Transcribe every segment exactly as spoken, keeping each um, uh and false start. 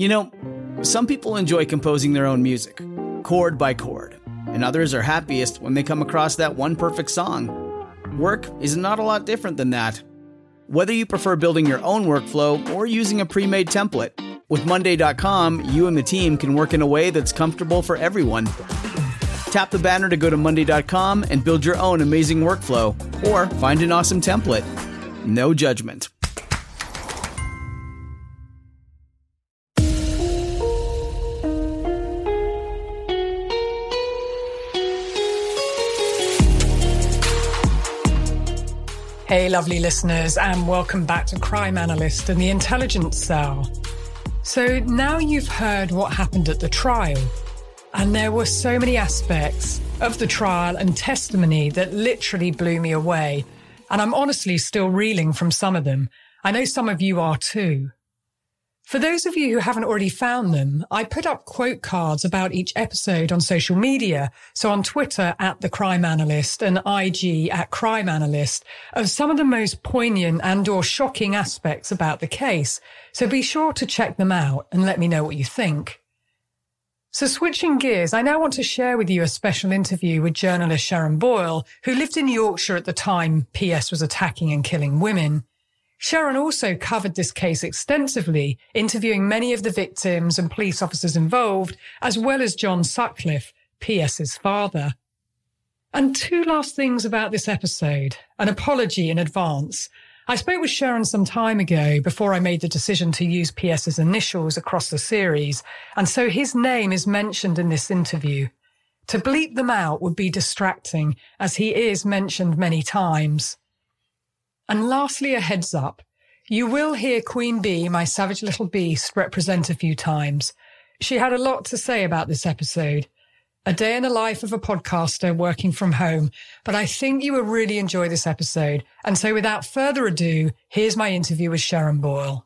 You know, some people enjoy composing their own music, chord by chord, and others are happiest when they come across that one perfect song. Work is not a lot different than that. Whether you prefer building your own workflow or using a pre-made template, with Monday dot com, you and the team can work in a way that's comfortable for everyone. Tap the banner to go to Monday dot com and build your own amazing workflow, or find an awesome template. No judgment. Hey, lovely listeners, and welcome back to Crime Analyst and the Intelligence Cell. So now you've heard what happened at the trial, and there were so many aspects of the trial and testimony that literally blew me away, and I'm honestly still reeling from some of them. I know some of you are too. For those of you who haven't already found them, I put up quote cards about each episode on social media, so on Twitter at The Crime Analyst and I G at Crime Analyst, of some of the most poignant and or shocking aspects about the case, so be sure to check them out and let me know what you think. So switching gears, I now want to share with you a special interview with journalist Sharon Boyle, who lived in Yorkshire at the time P S was attacking and killing women. Sharon also covered this case extensively, interviewing many of the victims and police officers involved, as well as John Sutcliffe, P.S.'s father. And two last things about this episode. An apology in advance. I spoke with Sharon some time ago before I made the decision to use P S's initials across the series, and so his name is mentioned in this interview. To bleep them out would be distracting, as he is mentioned many times. And lastly, a heads up. You will hear Queen Bee, my savage little beast, represent a few times. She had a lot to say about this episode. A day in the life of a podcaster working from home. But I think you will really enjoy this episode. And so without further ado, here's my interview with Sharon Boyle.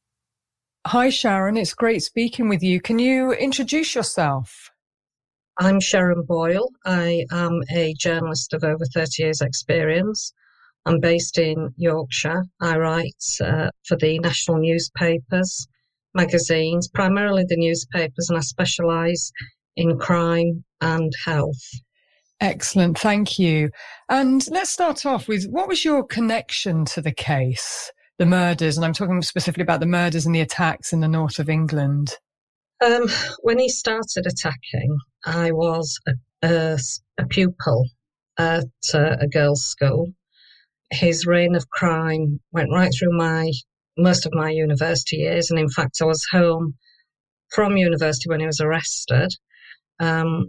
Hi, Sharon. It's great speaking with you. Can you introduce yourself? I'm Sharon Boyle. I am a journalist of over thirty years' experience. I'm based in Yorkshire. I write uh, for the national newspapers, magazines, primarily the newspapers, and I specialise in crime and health. Excellent, thank you. And let's start off with, what was your connection to the case, the murders? And I'm talking specifically about the murders and the attacks in the north of England. Um, when he started attacking, I was a, a, a pupil at uh, a girls' school. His reign of crime went right through my most of my university years, and in fact I was home from university when he was arrested. Um,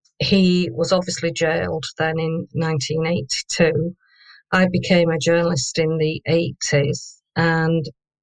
he was obviously jailed then in nineteen eighty-two. I became a journalist in the eighties, and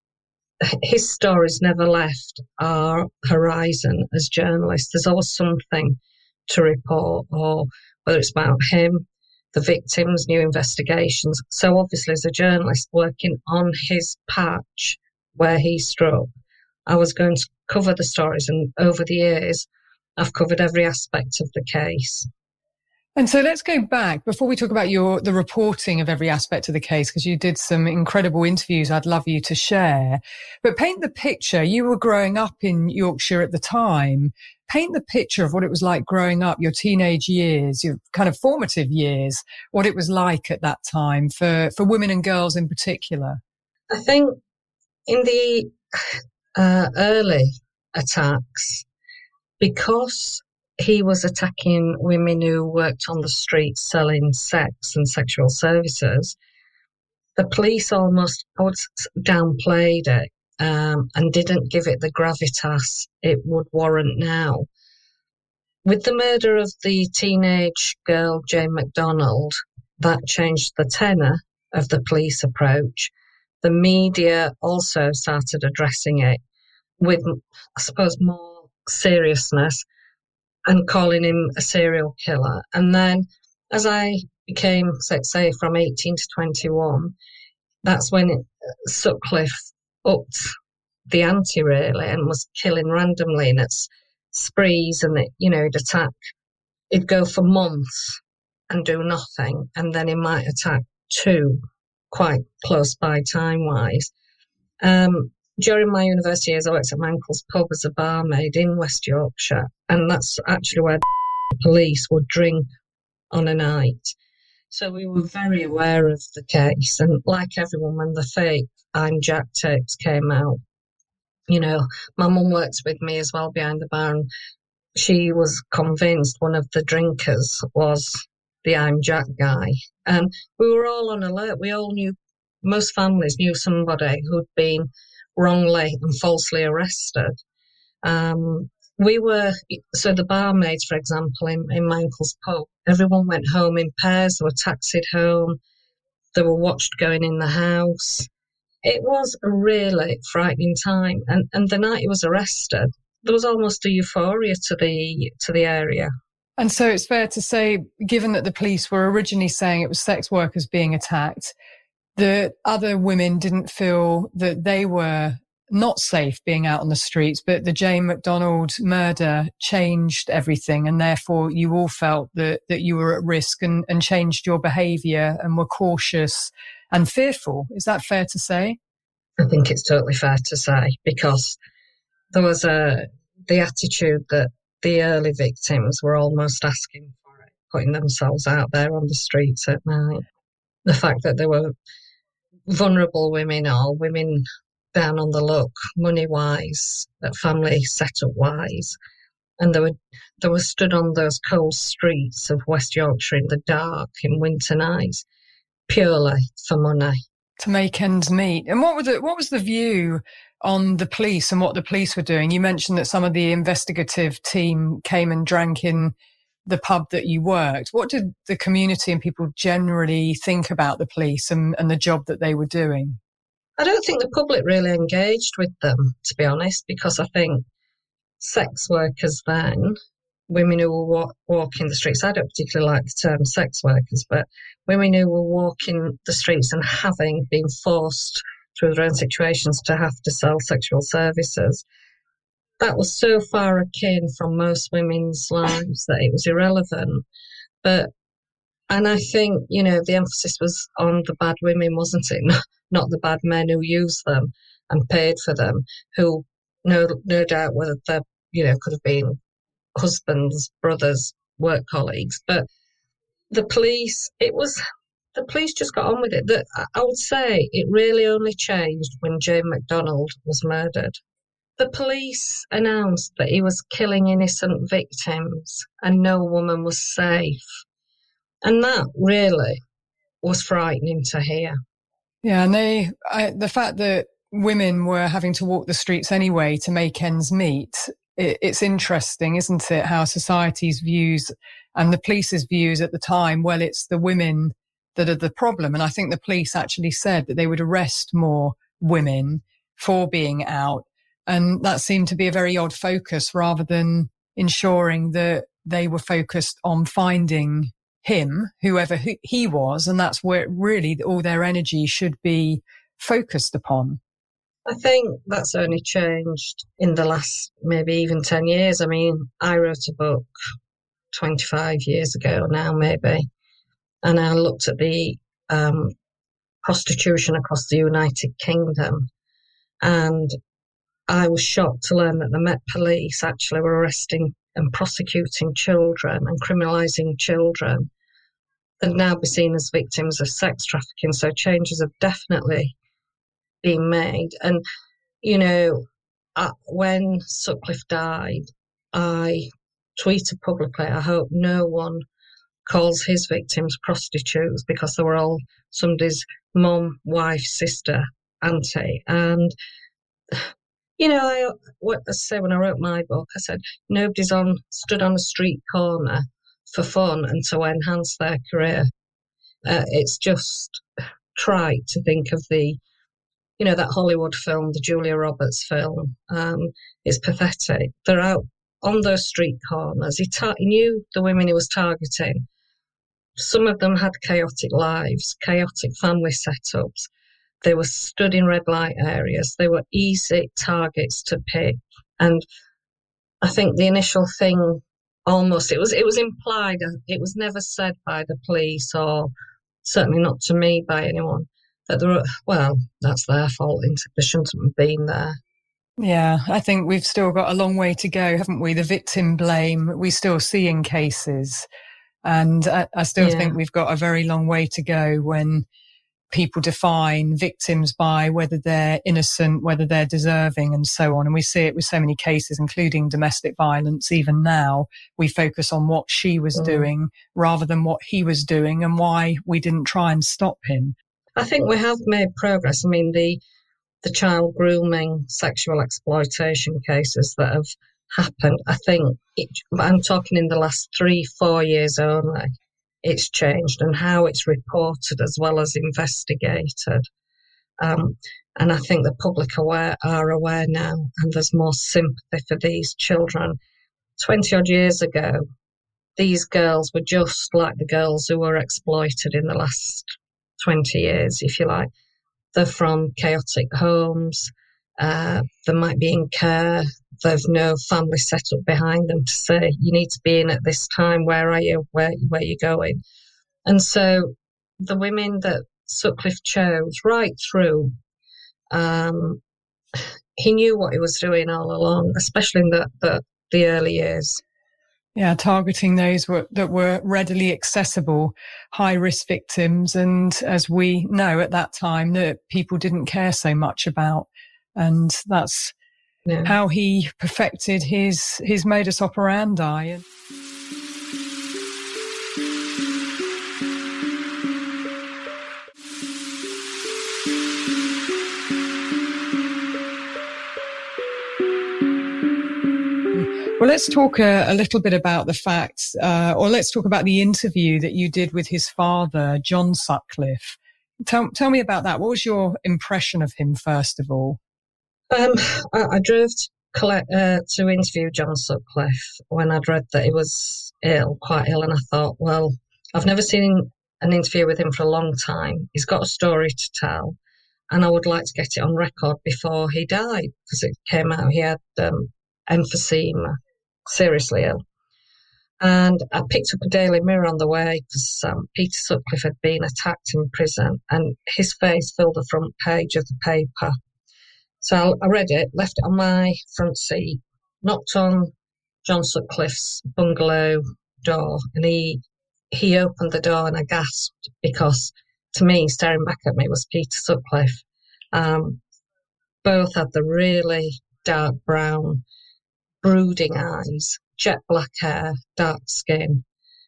his stories never left our horizon as journalists. There's always something to report, or whether it's about him, the victims, new investigations. So obviously as a journalist working on his patch where he struck, I was going to cover the stories, and over the years I've covered every aspect of the case. And so let's go back before we talk about your the reporting of every aspect of the case, because you did some incredible interviews I'd love you to share. But paint the picture. You were growing up in Yorkshire at the time. Paint the picture of what it was like growing up, your teenage years, your kind of formative years, what it was like at that time for, for women and girls in particular. I think in the uh, early attacks, because he was attacking women who worked on the streets selling sex and sexual services, the police almost I would, downplayed it. Um, and didn't give it the gravitas it would warrant now. With the murder of the teenage girl, Jane McDonald, that changed the tenor of the police approach. The media also started addressing it with, I suppose, more seriousness and calling him a serial killer. And then as I became, let's say, from eighteen to twenty-one, that's when it, Sutcliffe upped the ante really and was killing randomly and it's sprees, and it, you know, he'd attack, he'd go for months and do nothing, and then he might attack two quite close by time wise. Um, during my university years, I worked at my uncle's pub as a barmaid in West Yorkshire, and that's actually where the police would drink on a night. So we were very aware of the case, and like everyone, when the fake I'm Jack tapes came out, you know, my mum works with me as well behind the bar, and she was convinced one of the drinkers was the I'm Jack guy. And we were all on alert. We all knew, most families knew somebody who'd been wrongly and falsely arrested. Um, we were, so the barmaids, for example, in, in my uncle's pub, everyone went home in pairs. They were taxied home. They were watched going in the house. It was a really frightening time. And, and the night he was arrested, there was almost a euphoria to the to the area. And so it's fair to say, given that the police were originally saying it was sex workers being attacked, the other women didn't feel that they were not safe being out on the streets, but the Jane McDonald murder changed everything, and therefore you all felt that, that you were at risk and, and changed your behaviour and were cautious and fearful. Is that fair to say? I think it's totally fair to say, because there was a the attitude that the early victims were almost asking for it, putting themselves out there on the streets at night. The fact that there were vulnerable women or women down on the luck, money-wise, family setup-wise, and they were, they were stood on those cold streets of West Yorkshire in the dark in winter nights, purely for money. To make ends meet. And what, were the, what was the view on the police and what the police were doing? You mentioned that some of the investigative team came and drank in the pub that you worked. What did the community and people generally think about the police and, and the job that they were doing? I don't think the public really engaged with them, to be honest, because I think sex workers then, women who were walk, walking the streets, I don't particularly like the term sex workers, but women who were walking the streets and having been forced through their own situations to have to sell sexual services, that was so far akin from most women's lives that it was irrelevant. But, and I think, you know, the emphasis was on the bad women, wasn't it? Not the bad men who used them and paid for them, who no no doubt whether they, you know, could have been husbands, brothers, work colleagues. But the police, it was, the police just got on with it. The, I would say it really only changed when Jane McDonald was murdered. The police announced that he was killing innocent victims and no woman was safe. And that really was frightening to hear. Yeah, and they, I, the fact that women were having to walk the streets anyway to make ends meet, it, it's interesting, isn't it, how society's views and the police's views at the time, well, it's the women that are the problem. And I think the police actually said that they would arrest more women for being out. And that seemed to be a very odd focus rather than ensuring that they were focused on finding him, whoever he was. And that's where really all their energy should be focused upon. I think that's only changed in the last maybe even ten years. I mean, I wrote a book twenty-five years ago now, maybe, and I looked at the um, prostitution across the United Kingdom, and I was shocked to learn that the Met Police actually were arresting and prosecuting children and criminalising children that now be seen as victims of sex trafficking. So changes have definitely been made. And, you know, uh, when Sutcliffe died, I tweeted publicly, I hope no one calls his victims prostitutes, because they were all somebody's mum, wife, sister, auntie. And, you know, I, what I say when I wrote my book, I said, nobody's on stood on a street corner for fun and to enhance their career. Uh, it's just trite to think of the, you know, that Hollywood film, the Julia Roberts film. Um, it's pathetic. They're out on those street corners. He, ta- he knew the women he was targeting. Some of them had chaotic lives, chaotic family setups. They were stood in red light areas. They were easy targets to pick. And I think the initial thing, almost, it was it was implied, it was never said by the police, or certainly not to me by anyone, that there are, well, that's their fault. They shouldn't have been there. Yeah, I think we've still got a long way to go, haven't we? The victim blame we still see in cases. And I, I still yeah. think we've got a very long way to go when people define victims by whether they're innocent, whether they're deserving, and so on. And we see it with so many cases, including domestic violence. Even now, we focus on what she was mm. doing rather than what he was doing and why we didn't try and stop him. I think we have made progress. I mean, the the child grooming, sexual exploitation cases that have happened, I think, it, I'm talking in the last three, four years only, it's changed, and how it's reported as well as investigated. Um, and I think the public aware are aware now, and there's more sympathy for these children. twenty odd years ago, these girls were just like the girls who were exploited in the last twenty years, if you like. They're from chaotic homes, uh, they might be in care, they've no family set up behind them to say, you need to be in at this time, where are you, where, where are you going? And so the women that Sutcliffe chose right through, um, he knew what he was doing all along, especially in the, the, the early years. Yeah, targeting those were, that were readily accessible, high-risk victims, and as we know at that time, that people didn't care so much about, and that's yeah. how he perfected his his modus operandi. Well, let's talk a, a little bit about the facts, uh, or let's talk about the interview that you did with his father, John Sutcliffe. Tell, tell me about that. What was your impression of him, first of all? Um, I, I drove to, collect, uh, to interview John Sutcliffe when I'd read that he was ill, quite ill, and I thought, well, I've never seen an interview with him for a long time. He's got a story to tell, and I would like to get it on record before he died, because it came out he had um, emphysema. Seriously ill. And I picked up a Daily Mirror on the way because um, Peter Sutcliffe had been attacked in prison, and his face filled the front page of the paper. So I read it, left it on my front seat, knocked on John Sutcliffe's bungalow door, and he he opened the door, and I gasped because, to me, staring back at me was Peter Sutcliffe. Um, both had the really dark brown, brooding eyes, jet black hair, dark skin.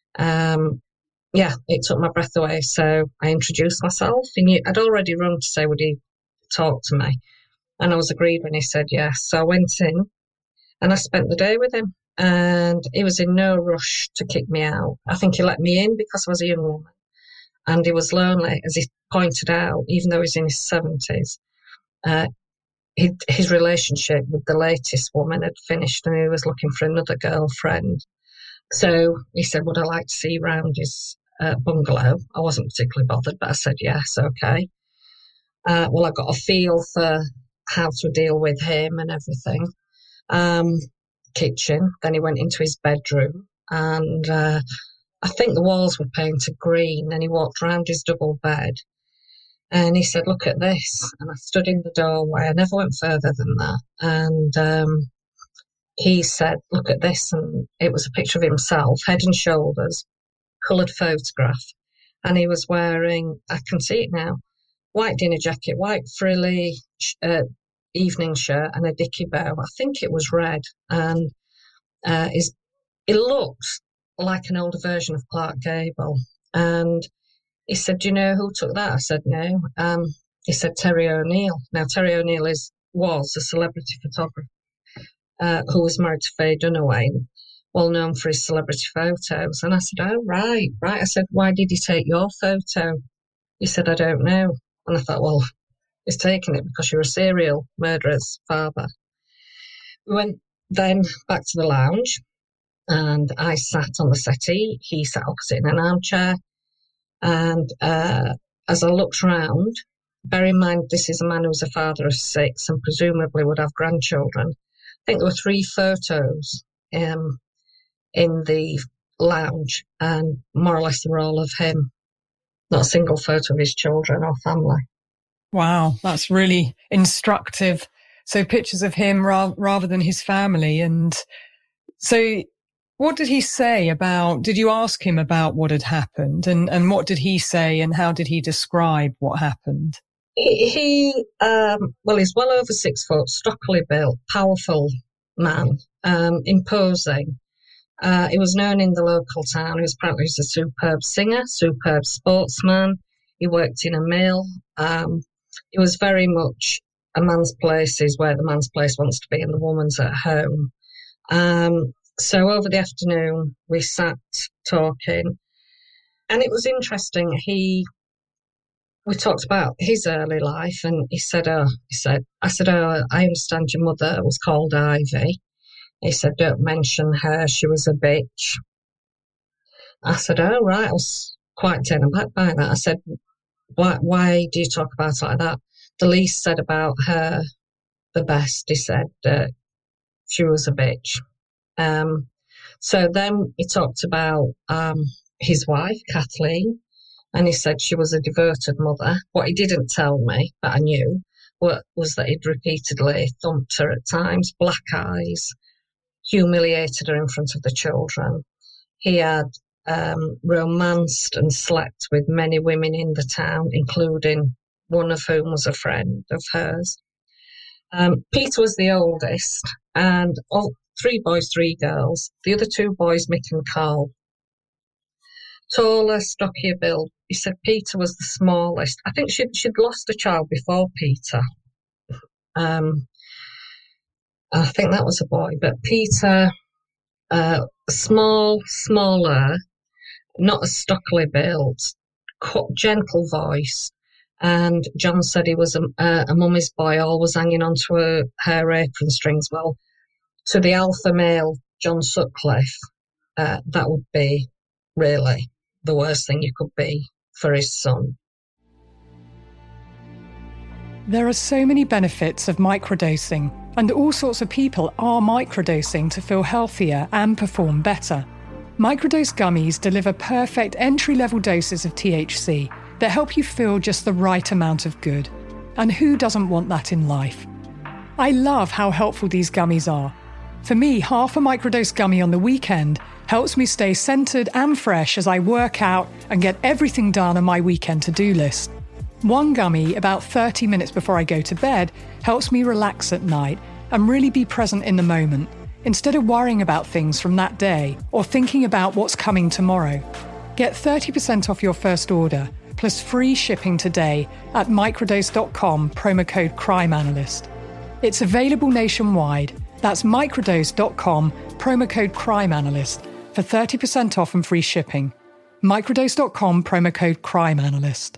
Um, yeah, it took my breath away. So I introduced myself. He knew, I'd already rung to say, would he talk to me? And I was agreed when he said yes. So I went in and I spent the day with him. And he was in no rush to kick me out. I think he let me in because I was a young woman. And he was lonely, as he pointed out, even though he's in his seventies. Uh, His, his relationship with the latest woman had finished and he was looking for another girlfriend. So he said, would I like to see round his uh, bungalow? I wasn't particularly bothered, but I said, yes, okay. Uh, well, I got a feel for how to deal with him and everything. Um, kitchen. Then he went into his bedroom, and uh, I think the walls were painted green, and he walked round his double bed. And he said, look at this. And I stood in the doorway. I never went further than that. And um, he said, look at this. And it was a picture of himself, head and shoulders, coloured photograph. And he was wearing, I can see it now, white dinner jacket, white frilly uh, evening shirt and a dicky bow. I think it was red. And uh, his, it looked like an older version of Clark Gable. And he said, do you know who took that? I said, no. Um, he said, Terry O'Neill. Now, Terry O'Neill is, was a celebrity photographer uh, who was married to Faye Dunaway, well known for his celebrity photos. And I said, oh, right, right. I said, why did he take your photo? He said, I don't know. And I thought, well, he's taking it because you're a serial murderer's father. We went then back to the lounge, and I sat on the settee. He sat opposite in an armchair. And uh, as I looked round, bear in mind this is a man who's a father of six and presumably would have grandchildren. I think there were three photos um, in the lounge, and more or less they were all of him. Not a single photo of his children or family. Wow, that's really instructive. So pictures of him ra- rather than his family. And so what did he say about, did you ask him about what had happened, and, and what did he say, and how did he describe what happened? He, he um, well, he's well over six foot, stockily built, powerful man, um, imposing. Uh, he was known in the local town. He was apparently a superb singer, superb sportsman. He worked in a mill. Um, it was very much a man's place is where the man's place wants to be and the woman's at home. Um, so over the afternoon, we sat talking, and it was interesting. He, we talked about his early life, and he said, "Oh, he said, I said, oh, I understand your mother was called Ivy." He said, "Don't mention her. She was a bitch." I said, "Oh, right." I was quite taken aback by that. I said, why, why do you talk about it like that? The least said about her, the best. He said, uh, she was a bitch. Um, so then he talked about um, his wife, Kathleen, and he said she was a devoted mother. What he didn't tell me, but I knew, was that he'd repeatedly thumped her at times, black eyes, humiliated her in front of the children. He had um, romanced and slept with many women in the town, including one of whom was a friend of hers. Um, Peter was the oldest, and all three boys, three girls. The other two boys, Mick and Carl, taller, stockier build. He said Peter was the smallest. I think she'd, she'd lost a child before Peter. Um, I think that was a boy, but Peter, uh, small, smaller, not as stockily built, gentle voice. And John said he was a, a, a mummy's boy, always hanging onto her, her apron strings. Well, to the alpha male, John Sutcliffe, uh, that would be really the worst thing you could be for his son. There are so many benefits of microdosing, and all sorts of people are microdosing to feel healthier and perform better. Microdose gummies deliver perfect entry-level doses of T H C that help you feel just the right amount of good. And who doesn't want that in life? I love how helpful these gummies are. For me, half a microdose gummy on the weekend helps me stay centered and fresh as I work out and get everything done on my weekend to-do list. One gummy, about thirty minutes before I go to bed, helps me relax at night and really be present in the moment, instead of worrying about things from that day or thinking about what's coming tomorrow. Get thirty percent off your first order, plus free shipping today at microdose dot com, promo code CrimeAnalyst. It's available nationwide. That's microdose dot com, promo code CrimeAnalyst, for thirty percent off and free shipping. microdose dot com, promo code CrimeAnalyst.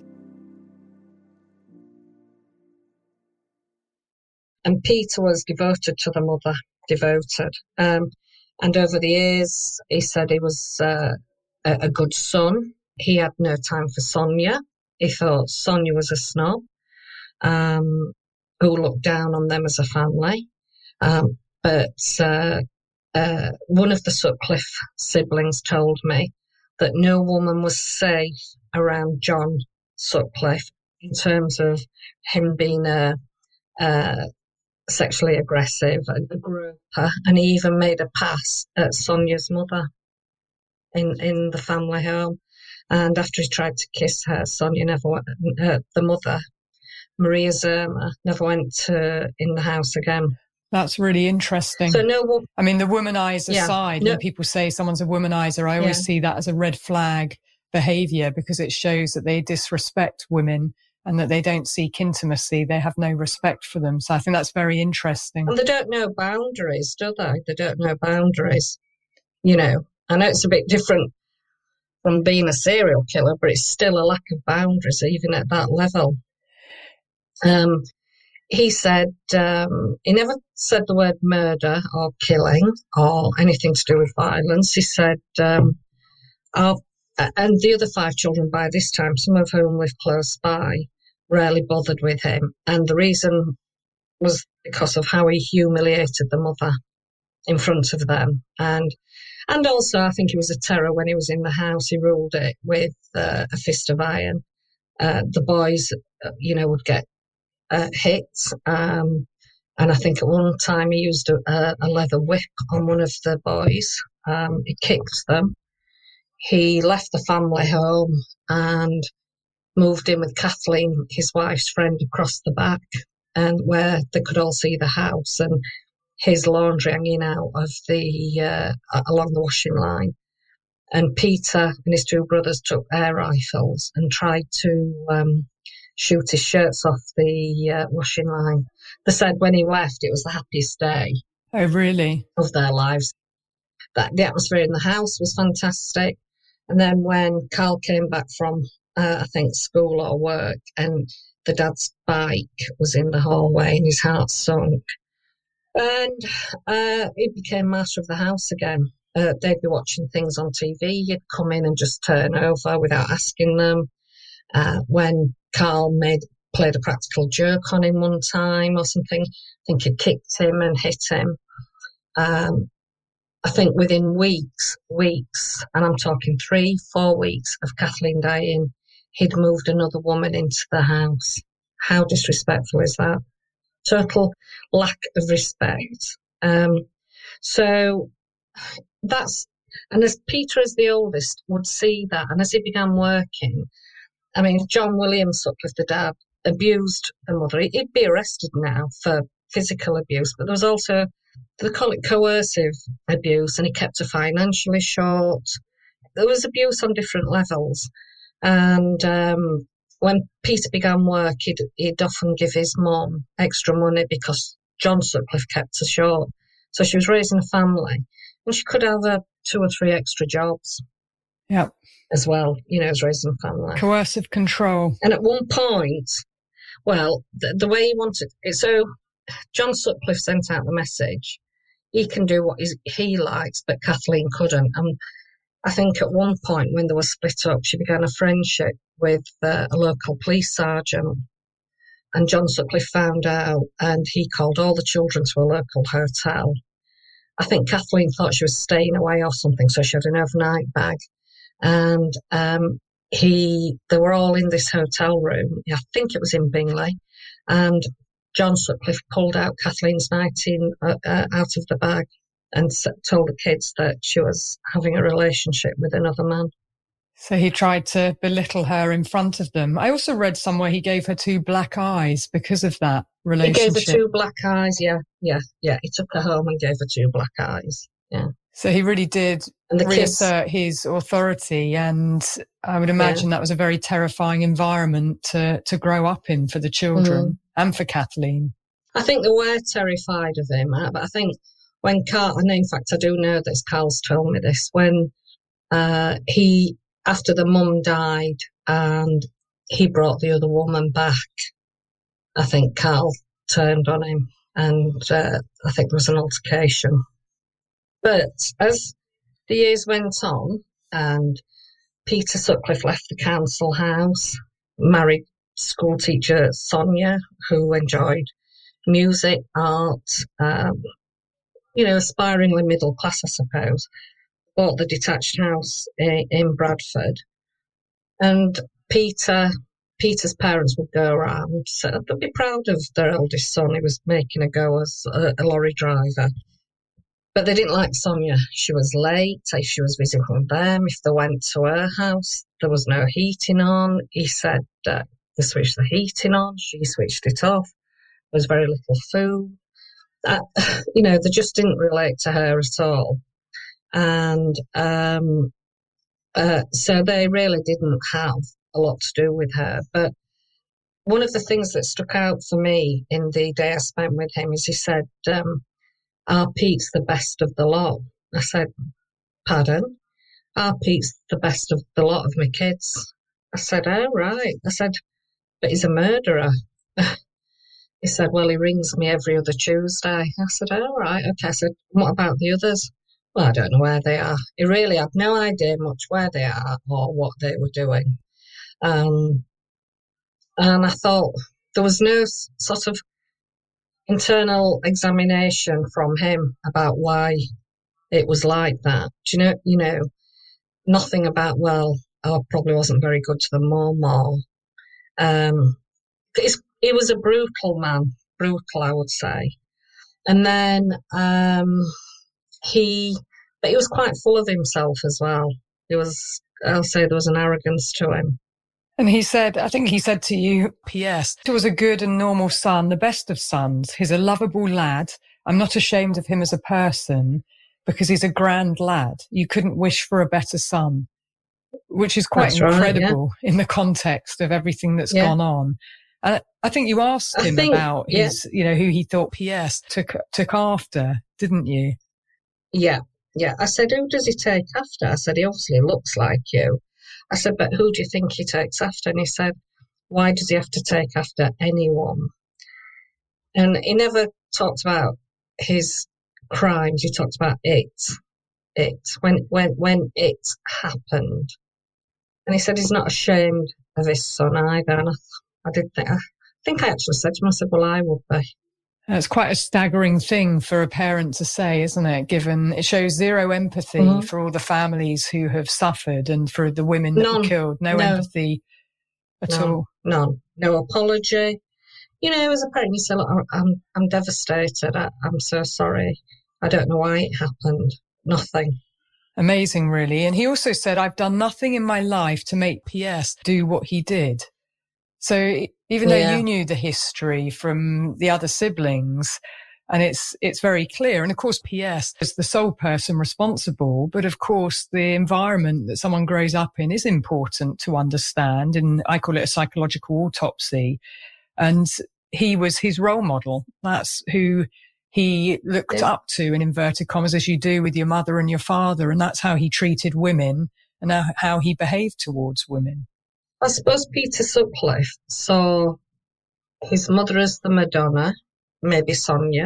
And Peter was devoted to the mother, devoted. Um, and over the years, he said he was uh, a, a good son. He had no time for Sonia. He thought Sonia was a snob, um, who looked down on them as a family. Um, but uh, uh, one of the Sutcliffe siblings told me that no woman was safe around John Sutcliffe in terms of him being a, a sexually aggressive, a groper, and he even made a pass at Sonia's mother in, in the family home. And after he tried to kiss her, Sonia never went, uh, the mother, Maria Zerma, never went uh, in the house again. That's really interesting. So no, I mean, the womanizer yeah, side, no, when people say someone's a womanizer, I always yeah. see that as a red flag behaviour, because it shows that they disrespect women and that they don't seek intimacy. They have no respect for them. So I think that's very interesting. And they don't know boundaries, do they? They don't know boundaries. You know, I know it's a bit different from being a serial killer, but it's still a lack of boundaries, even at that level. Um, he said, um, he never said the word murder or killing or anything to do with violence. He said, um, I'll, and the other five children by this time, some of whom lived close by, rarely bothered with him. And the reason was because of how he humiliated the mother in front of them. And and also, I think he was a terror when he was in the house. He ruled it with uh, a fist of iron. Uh, the boys, uh, you know, would get uh, hit. Um, and I think at one time he used a, a leather whip on one of the boys. Um, he kicked them. He left the family home and moved in with Kathleen, his wife's friend, across the back, and where they could all see the house and his laundry hanging out of the uh, along the washing line. And Peter and his two brothers took air rifles and tried to um, shoot his shirts off the uh, washing line. They said when he left, it was the happiest day. Oh, really? Of their lives. That the atmosphere in the house was fantastic. And then when Carl came back from, uh, I think, school or work, and the dad's bike was in the hallway and his heart sunk. And uh, he became master of the house again. Uh, they'd be watching things on T V. He'd come in and just turn over without asking them. Uh, when Carl made played a practical joke on him one time or something, I think he kicked him and hit him. Um, I think within weeks, weeks, and I'm talking three, four weeks of Kathleen dying, he'd moved another woman into the house. How disrespectful is that? Total lack of respect. Um, so that's, and as Peter, as the oldest, would see that, and as he began working, I mean, John William Sutcliffe, the dad, abused the mother. He'd be arrested now for physical abuse, but there was also, they call it coercive abuse, and he kept her financially short. There was abuse on different levels. And um, when Peter began work, he'd, he'd often give his mum extra money because John Sutcliffe kept her short. So she was raising a family, and she could have uh, two or three extra jobs. Yeah. As well, you know, as raising a family. Coercive control. And at one point, well, the, the way he wanted it, so John Sutcliffe sent out the message, he can do what he likes, but Kathleen couldn't. And I think at one point when they were split up, she began a friendship with uh, a local police sergeant. And John Sutcliffe found out, and he called all the children to a local hotel. I think Kathleen thought she was staying away or something, so she had an overnight bag. And um, he, they were all in this hotel room. I think it was in Bingley. And John Sutcliffe pulled out Kathleen's nineteen uh, uh, out of the bag and told the kids that she was having a relationship with another man. So he tried to belittle her in front of them. I also read somewhere he gave her two black eyes because of that relationship. He gave her two black eyes, yeah, yeah, yeah. He took her home and gave her two black eyes, yeah. So he really did reassert kids, his authority, and I would imagine yeah. that was a very terrifying environment to, to grow up in for the children mm. and for Kathleen. I think they were terrified of him, but I think when Carl, and in fact I do know this, Carl's told me this, when uh, he, after the mum died and he brought the other woman back, I think Carl turned on him, and uh, I think there was an altercation. But as the years went on and Peter Sutcliffe left the council house, married school teacher Sonia, who enjoyed music, art, um, you know, aspiringly middle class, I suppose, bought the detached house in, in Bradford. And Peter, Peter's parents would go around, so they'd be proud of their eldest son. He was making a go as a, a lorry driver. But they didn't like Sonia. She was late. She was visiting them. If they went to her house, there was no heating on. He said uh, they switched the heating on. She switched it off. There was very little food. Uh, you know, they just didn't relate to her at all. And um, uh, so they really didn't have a lot to do with her. But one of the things that stuck out for me in the day I spent with him is he said, um, our Pete's the best of the lot. I said, pardon? Our Pete's the best of the lot of my kids. I said, oh, right. I said, but he's a murderer. He said, well, he rings me every other Tuesday. I said, oh, right. Okay. I said, what about the others? Well, I don't know where they are. He really had no idea much where they are or what they were doing. Um, and I thought there was no sort of internal examination from him about why it was like that. Do you know, you know, nothing about, well, I probably wasn't very good to the mum or, um, it's, he was a brutal man, brutal, I would say. And then um, he, but he was quite full of himself as well. He was, I'll say there was an arrogance to him. And he said, I think he said to you, P S, he was a good and normal son, the best of sons. He's a lovable lad. I'm not ashamed of him as a person because he's a grand lad. You couldn't wish for a better son, which is quite That's incredible right, yeah. in the context of everything that's yeah. gone on. Uh, I think you asked I him think, about yeah. his, you know, who he thought P S took took after, didn't you? Yeah, yeah. I said, who does he take after? I said, he obviously looks like you. I said, but who do you think he takes after? And he said, why does he have to take after anyone? And he never talked about his crimes. He talked about it, it, when, when, when it happened. And he said he's not ashamed of his son either. And I, I did think, I think I actually said to him, I said, well, I would be. It's quite a staggering thing for a parent to say, isn't it? Given it shows zero empathy mm-hmm. for all the families who have suffered and for the women that None. were killed. No, no. empathy at no. all. None. No apology. You know, as a parent, you say, look, I'm, I'm devastated. I, I'm so sorry. I don't know why it happened. Nothing. Amazing, really. And he also said, I've done nothing in my life to make P S do what he did. So even though yeah. you knew the history from the other siblings, and it's it's very clear. And of course, P S is the sole person responsible. But of course, the environment that someone grows up in is important to understand. And I call it a psychological autopsy. And he was his role model. That's who he looked yeah. up to, in inverted commas, as you do with your mother and your father. And that's how he treated women and how he behaved towards women. I suppose Peter Sutcliffe saw his mother as the Madonna, maybe Sonia,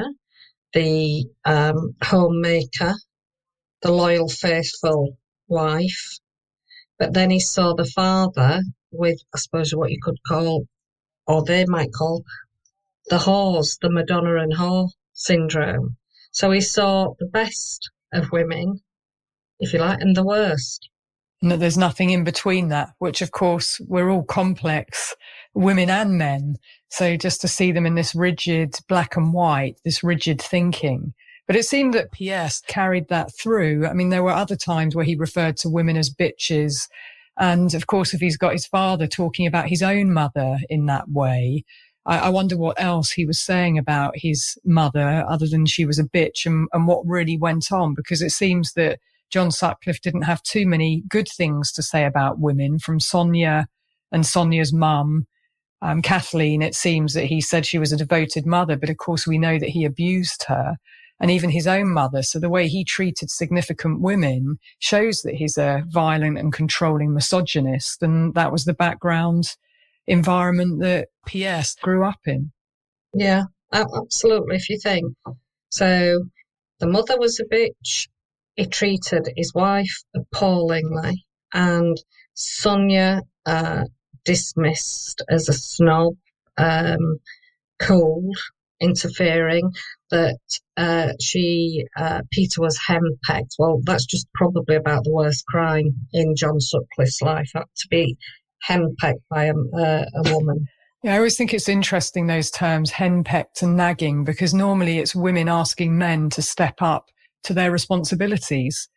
the um, homemaker, the loyal, faithful wife. But then he saw the father with, I suppose, what you could call, or they might call, the whores, the Madonna and whore syndrome. So he saw the best of women, if you like, and the worst. And that there's nothing in between that, which of course we're all complex, women and men. So just to see them in this rigid black and white, this rigid thinking. But it seemed that P S carried that through. I mean, there were other times where he referred to women as bitches. And of course, if he's got his father talking about his own mother in that way, I, I wonder what else he was saying about his mother other than she was a bitch and, and what really went on, because it seems that John Sutcliffe didn't have too many good things to say about women, from Sonia and Sonia's mum. Um, Kathleen, it seems that he said she was a devoted mother, but of course we know that he abused her, and even his own mother. So the way he treated significant women shows that he's a violent and controlling misogynist, and that was the background environment that P S grew up in. Yeah, absolutely, if you think. So the mother was a bitch. He treated his wife appallingly, and Sonia uh, dismissed as a snob, um, cold, interfering, that uh, she, uh, Peter was henpecked. Well, that's just probably about the worst crime in John Sutcliffe's life, to be henpecked by a, uh, a woman. Yeah, I always think it's interesting, those terms, henpecked and nagging, because normally it's women asking men to step up to their responsibilities.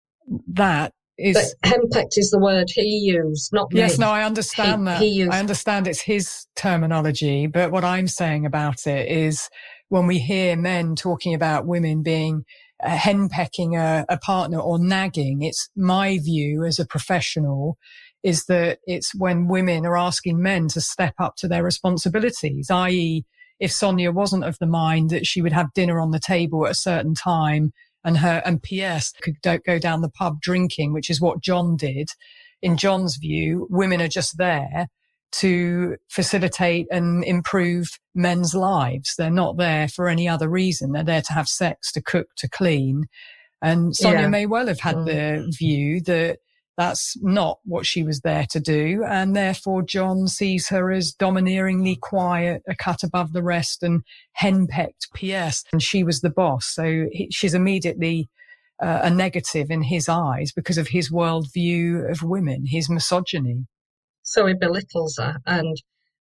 That is... But henpecked is the word he used, not me. Yes, no, I understand he, that. He used... I understand it's his terminology, but what I'm saying about it is when we hear men talking about women being uh, henpecking a, a partner or nagging, it's my view as a professional is that it's when women are asking men to step up to their responsibilities, that is, if Sonia wasn't of the mind that she would have dinner on the table at a certain time, and her and P S could go down the pub drinking, which is what John did. In John's view, women are just there to facilitate and improve men's lives. They're not there for any other reason. They're there to have sex, to cook, to clean. And Sonia yeah. may well have had mm. the view that that's not what she was there to do. And therefore, John sees her as domineeringly quiet, a cut above the rest, and henpecked P S. And she was the boss. So he, she's immediately uh, a negative in his eyes because of his worldview of women, his misogyny. So he belittles her. And uh,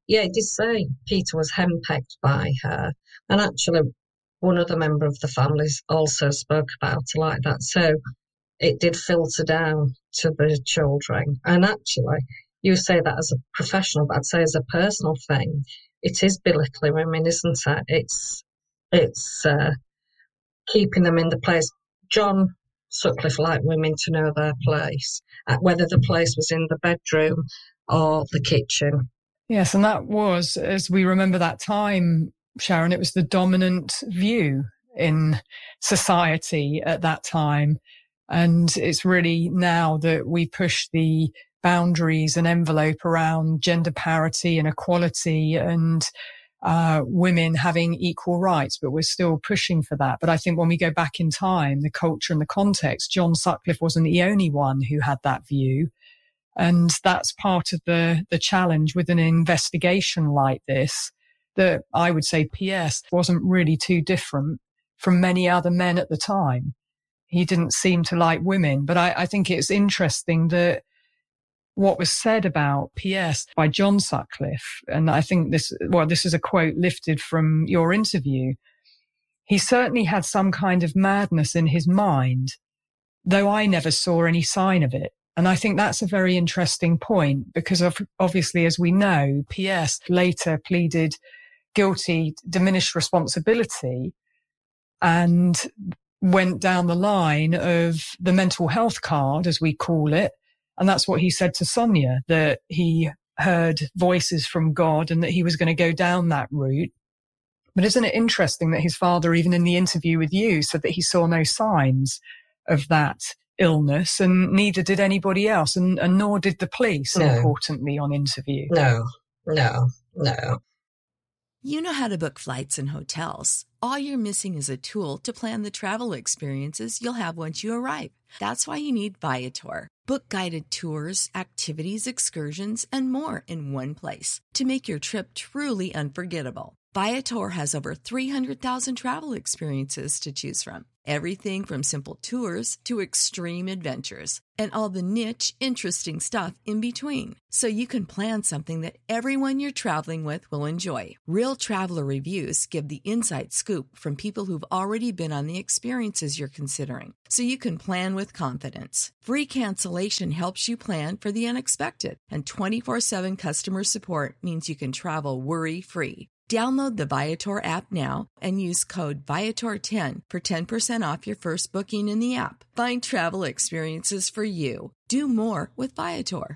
yeah, it did say Peter was henpecked by her. And actually, one other member of the family also spoke about it like that. So it did filter down to the children. And actually, you say that as a professional, but I'd say as a personal thing, it is belittling women, isn't it? It's, it's uh, keeping them in the place. John Sutcliffe liked women to know their place, whether the place was in the bedroom or the kitchen. Yes, and that was, as we remember that time, Sharon, it was the dominant view in society at that time. And it's really now that we push the boundaries and envelope around gender parity and equality and uh, women having equal rights, but we're still pushing for that. But I think when we go back in time, the culture and the context, John Sutcliffe wasn't the only one who had that view. And that's part of the, the challenge with an investigation like this, that I would say P S wasn't really too different from many other men at the time. He didn't seem to like women. But I, I think it's interesting that what was said about P S by John Sutcliffe, and I think this, well, this is a quote lifted from your interview. He certainly had some kind of madness in his mind, though I never saw any sign of it. And I think that's a very interesting point because of, obviously, as we know, P S later pleaded guilty, diminished responsibility, and went down the line of the mental health card, as we call it. And that's what he said to Sonia, that he heard voices from God and that he was going to go down that route. But isn't it interesting that his father, even in the interview with you, said that he saw no signs of that illness, and neither did anybody else, and, and nor did the police, no. importantly, on interview. No, no, no. You know how to book flights and hotels. All you're missing is a tool to plan the travel experiences you'll have once you arrive. That's why you need Viator. Book guided tours, activities, excursions, and more in one place to make your trip truly unforgettable. Viator has over three hundred thousand travel experiences to choose from. Everything from simple tours to extreme adventures and all the niche, interesting stuff in between. So you can plan something that everyone you're traveling with will enjoy. Real traveler reviews give the inside scoop from people who've already been on the experiences you're considering. So you can plan with confidence. Free cancellation helps you plan for the unexpected. And twenty-four seven customer support means you can travel worry-free. Download the Viator app now and use code Viator ten for ten percent off your first booking in the app. Find travel experiences for you. Do more with Viator.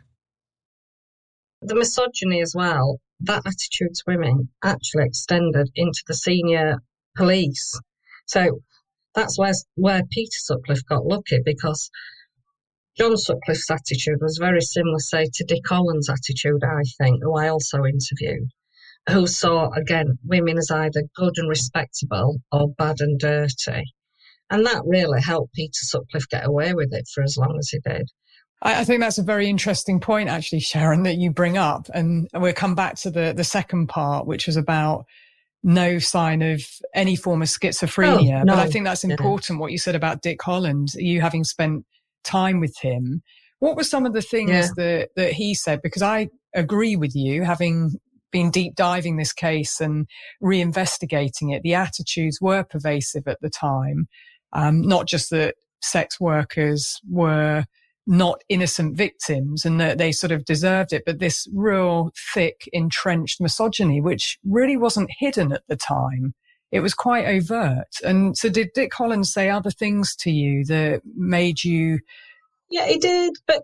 The misogyny as well, that attitude to women actually extended into the senior police. So that's where, where Peter Sutcliffe got lucky, because John Sutcliffe's attitude was very similar, say, to Dick Holland's attitude, I think, who I also interviewed, who saw, again, women as either good and respectable or bad and dirty. And that really helped Peter Sutcliffe get away with it for as long as he did. I, I think that's a very interesting point, actually, Sharon, that you bring up. And we'll come back to the, the second part, which was about no sign of any form of schizophrenia. Oh, no. But I think that's important, yeah. What you said about Dick Holland, you having spent time with him. What were some of the things yeah. that, that he said? Because I agree with you, having been deep diving this case and reinvestigating it. The attitudes were pervasive at the time. Um, not just that sex workers were not innocent victims and that they sort of deserved it, but this real thick, entrenched misogyny, which really wasn't hidden at the time. It was quite overt. And so did Dick Holland say other things to you that made you... Yeah, he did. But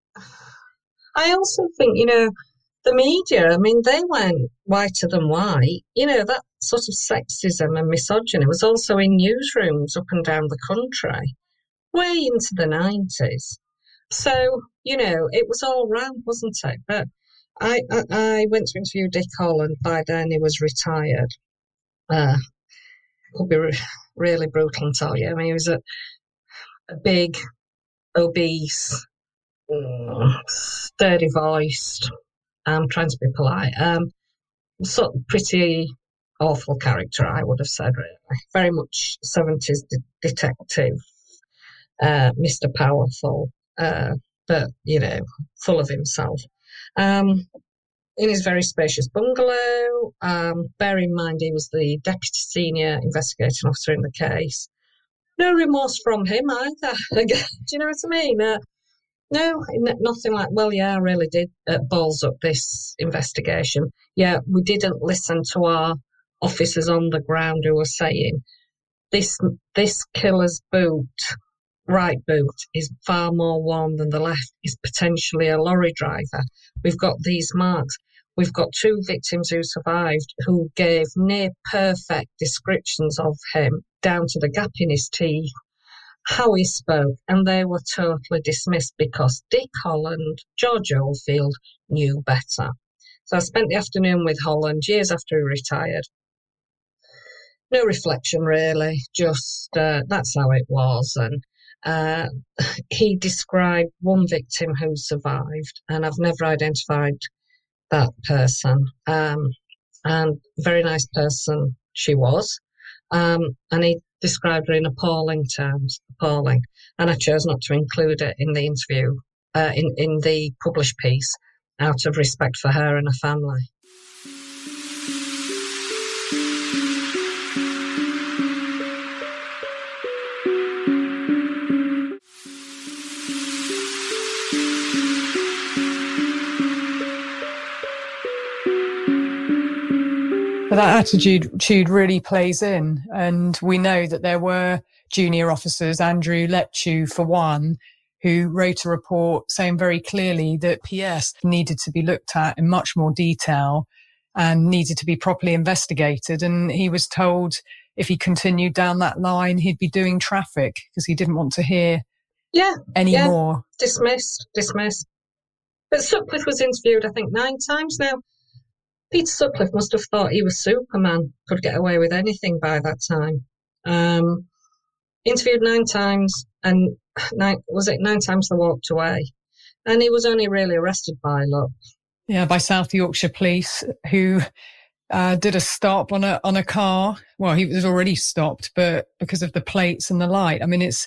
I also think, you know, the media, I mean, they went whiter than white. You know, that sort of sexism and misogyny was also in newsrooms up and down the country, way into the nineties. So, you know, it was all round, wasn't it? But I, I, I went to interview Dick Holland. By then he was retired. Uh, could be re- really brutal and tell you. I mean, he was a, a big, obese, sturdy-voiced, I'm trying to be polite, um, sort of pretty awful character, I would have said, really. Very much seventies de- detective, uh, Mister Powerful, uh, but, you know, full of himself. Um, in his very spacious bungalow. Um, bear in mind, he was the deputy senior investigating officer in the case. No remorse from him either. Do you know what I mean? Uh, no, nothing like, well, yeah, I really did uh, balls up this investigation. Yeah, we didn't listen to our officers on the ground who were saying, this this killer's boot, right boot, is far more worn than the left, is potentially a lorry driver. We've got these marks. We've got two victims who survived who gave near perfect descriptions of him, down to the gap in his teeth, how he spoke, and they were totally dismissed because Dick Holland, George Oldfield, knew better. So I spent the afternoon with Holland years after he retired. No reflection, really, just uh, that's how it was. And uh, he described one victim who survived, and I've never identified that person. Um, and very nice person she was. Um, and he described her in appalling terms, appalling. And I chose not to include it in the interview, uh, in, in the published piece, out of respect for her and her family. But that attitude, attitude really plays in. And we know that there were junior officers, Andrew Lepchew for one, who wrote a report saying very clearly that P S needed to be looked at in much more detail and needed to be properly investigated. And he was told if he continued down that line, he'd be doing traffic because he didn't want to hear yeah, any yeah. more. Dismissed, dismissed. But Sutcliffe was interviewed, I think, nine times now. Peter Sutcliffe must have thought he was Superman, could get away with anything by that time. Um, interviewed nine times, and nine, was it nine times they walked away? And he was only really arrested by luck. Yeah, by South Yorkshire Police, who uh, did a stop on a on a car. Well, he was already stopped, but because of the plates and the light. I mean, it's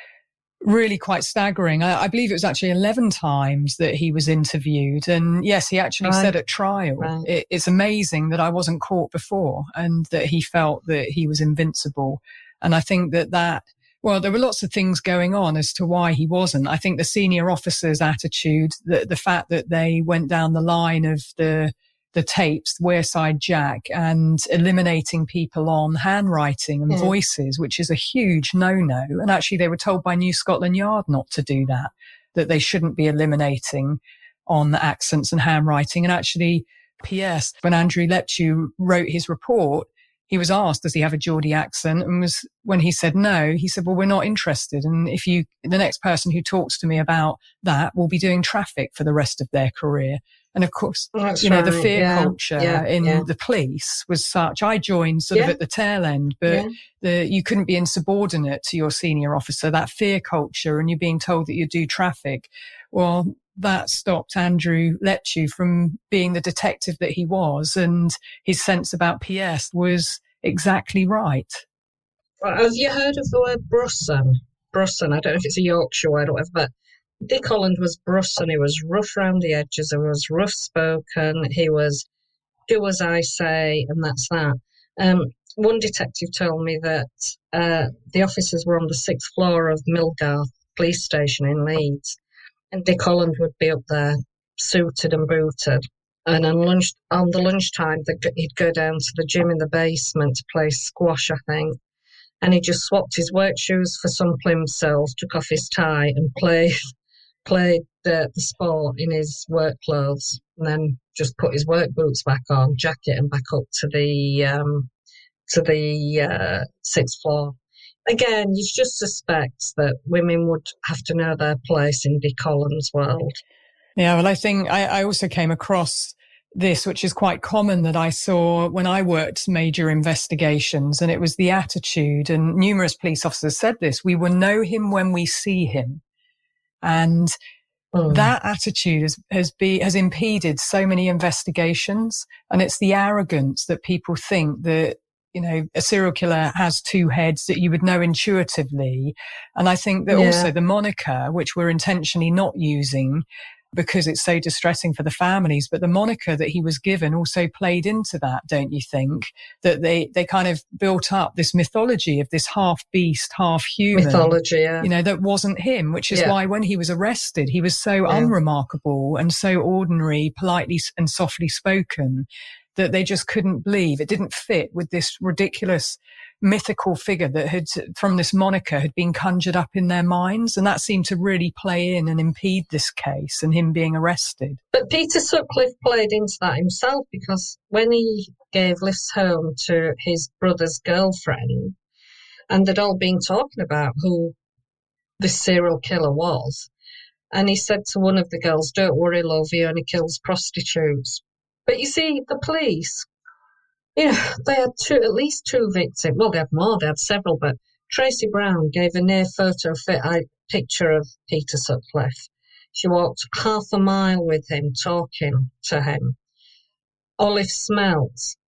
really quite staggering. I, I believe it was actually eleven times that he was interviewed. And yes, he actually right. said at trial, right. it, it's amazing that I wasn't caught before, and that he felt that he was invincible. And I think that that, well, there were lots of things going on as to why he wasn't. I think the senior officers' attitude, the, the fact that they went down the line of the the tapes, Wearside Jack, and eliminating people on handwriting and yeah. voices, which is a huge no-no. And actually they were told by New Scotland Yard not to do that, that they shouldn't be eliminating on accents and handwriting. And actually, P S, when Andrew Lepchew wrote his report, he was asked, does he have a Geordie accent? And was, when he said no, he said, well, we're not interested. And if you, the next person who talks to me about that will be doing traffic for the rest of their career. And of course, That's you know, right. the fear yeah. culture yeah. in yeah. the police was such. I joined sort yeah. of at the tail end, but yeah. the, you couldn't be insubordinate to your senior officer, that fear culture, and you're being told that you do traffic. Well, that stopped Andrew Lepchew from being the detective that he was, and his sense about P S was exactly right. Well, have you heard of the word brusson? Brusson, I don't know if it's a Yorkshire word or whatever, but Dick Holland was brusson. He was rough around the edges, he was rough spoken, he was do as I say, and that's that. Um, one detective told me that uh, the officers were on the sixth floor of Millgarth police station in Leeds, and Dick Holland would be up there, suited and booted. And on lunch, on the lunchtime, he'd go down to the gym in the basement to play squash, I think. And he just swapped his work shoes for some Plimsolls, took off his tie, and played played the, the sport in his work clothes, and then just put his work boots back on, jacket, and back up to the um, to the uh, sixth floor. Again, you just suspect that women would have to know their place in Dick Holland's world. Yeah, well, I think I, I also came across this, which is quite common, that I saw when I worked major investigations, and it was the attitude, and numerous police officers said this: we will know him when we see him. And mm. that attitude has, has be, has impeded so many investigations. And it's the arrogance that people think that, you know, a serial killer has two heads, that you would know intuitively. And I think that yeah. also the moniker, which we're intentionally not using, because it's so distressing for the families. But the moniker that he was given also played into that, don't you think? That they, they kind of built up this mythology of this half beast, half human. Mythology, yeah. You know, that wasn't him, which is yeah. why when he was arrested, he was so yeah. unremarkable and so ordinary, politely and softly spoken, that they just couldn't believe it didn't fit with this ridiculous mythical figure that had, from this moniker, had been conjured up in their minds. And that seemed to really play in and impede this case and him being arrested. But Peter Sutcliffe played into that himself, because when he gave lifts home to his brother's girlfriend, and they'd all been talking about who this serial killer was, and he said to one of the girls, "Don't worry, love, he only kills prostitutes." But you see, the police, you know, they had two, at least two victims. Well, they had more, they had several, but Tracy Brown gave a near photo fit picture of Peter Sutcliffe. She walked half a mile with him, talking to him. Olive Smelts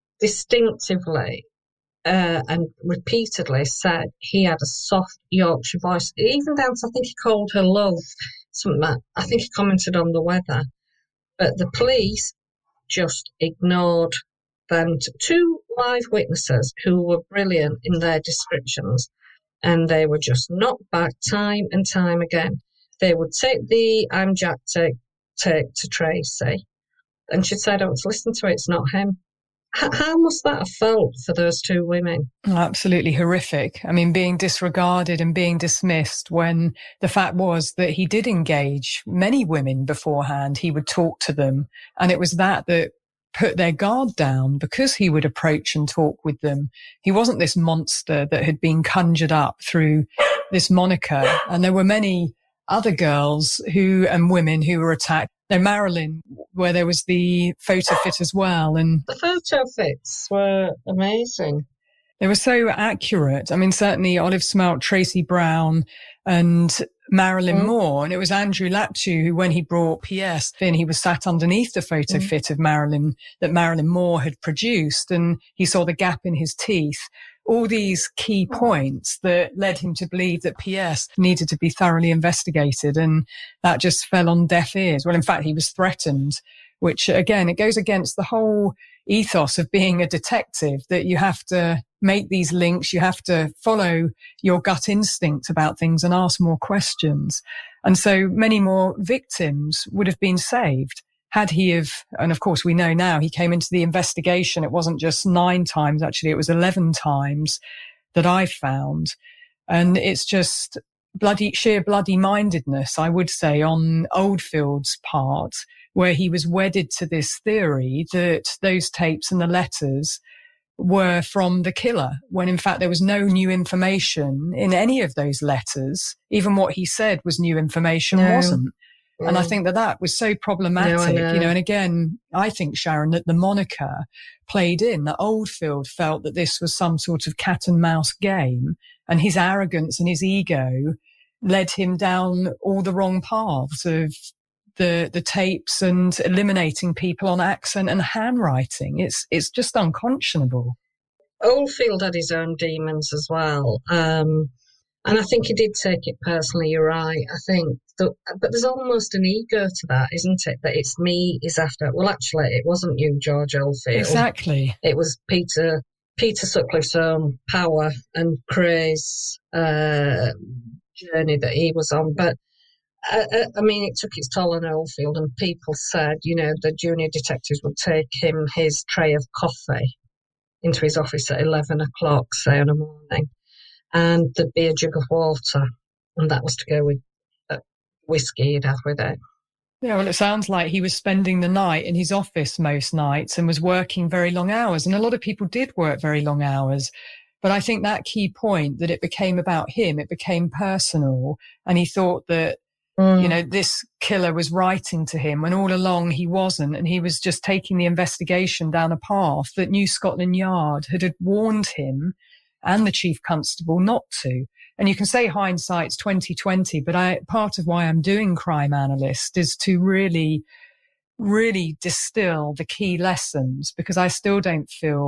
distinctively uh, and repeatedly said he had a soft Yorkshire voice, even down to, I think he called her love, something like that. I think he commented on the weather. But the police just ignored them. Two live witnesses who were brilliant in their descriptions, and they were just knocked back time and time again. They would take the "I'm Jack" take, take to Tracy, and she'd say, "I don't want to listen to it, it's not him." H- how must that have felt for those two women? Absolutely horrific. I mean, being disregarded and being dismissed, when the fact was that he did engage many women beforehand. He would talk to them, and it was that that put their guard down, because he would approach and talk with them. He wasn't this monster that had been conjured up through this moniker. And there were many other girls who and women who were attacked. Now, Marilyn, where there was the photo fit as well. And the photo fits were amazing. They were so accurate. I mean, certainly Olive Smelt, Tracy Brown, and Marilyn mm. Moore. And it was Andrew Laptew who, when he brought P S in, he was sat underneath the photo mm. fit of Marilyn that Marilyn Moore had produced, and he saw the gap in his teeth. All these key points that led him to believe that P S needed to be thoroughly investigated, and that just fell on deaf ears. Well, in fact, he was threatened, which, again, it goes against the whole ethos of being a detective, that you have to make these links, you have to follow your gut instinct about things and ask more questions. And so many more victims would have been saved had he have, and of course we know now, he came into the investigation. It wasn't just nine times, actually, it was eleven times that I found. And it's just bloody, sheer bloody mindedness, I would say, on Oldfield's part, where he was wedded to this theory that those tapes and the letters were from the killer, when in fact there was no new information in any of those letters. Even what he said was new information, no. wasn't. Mm. And I think that that was so problematic, no, know. you know, and again, I think, Sharon, that the moniker played in, that Oldfield felt that this was some sort of cat and mouse game, and his arrogance and his ego led him down all the wrong paths of the the tapes and eliminating people on accent and handwriting. It's it's just unconscionable. Oldfield had his own demons as well. Um, and I think he did take it personally, you're right. I think, that, but there's almost an ego to that, isn't it? That it's me is after. Well, actually, it wasn't you, George Oldfield. Exactly. It was Peter Peter Sutcliffe's own power and craze uh, journey that he was on. But I, I mean, it took its toll on Oldfield, and people said, you know, the junior detectives would take him his tray of coffee into his office at eleven o'clock, say, in the morning, and there'd be a jug of water, and that was to go with uh, whiskey he'd have with it. Yeah, well, it sounds like he was spending the night in his office most nights and was working very long hours, and a lot of people did work very long hours. But I think that key point, that it became about him, it became personal, and he thought that, you know, this killer was writing to him when all along he wasn't, and he was just taking the investigation down a path that New Scotland Yard had, had warned him and the chief constable not to. And you can say hindsight's twenty twenty, but I, part of why I'm doing Crime Analyst is to really, really distill the key lessons, because I still don't feel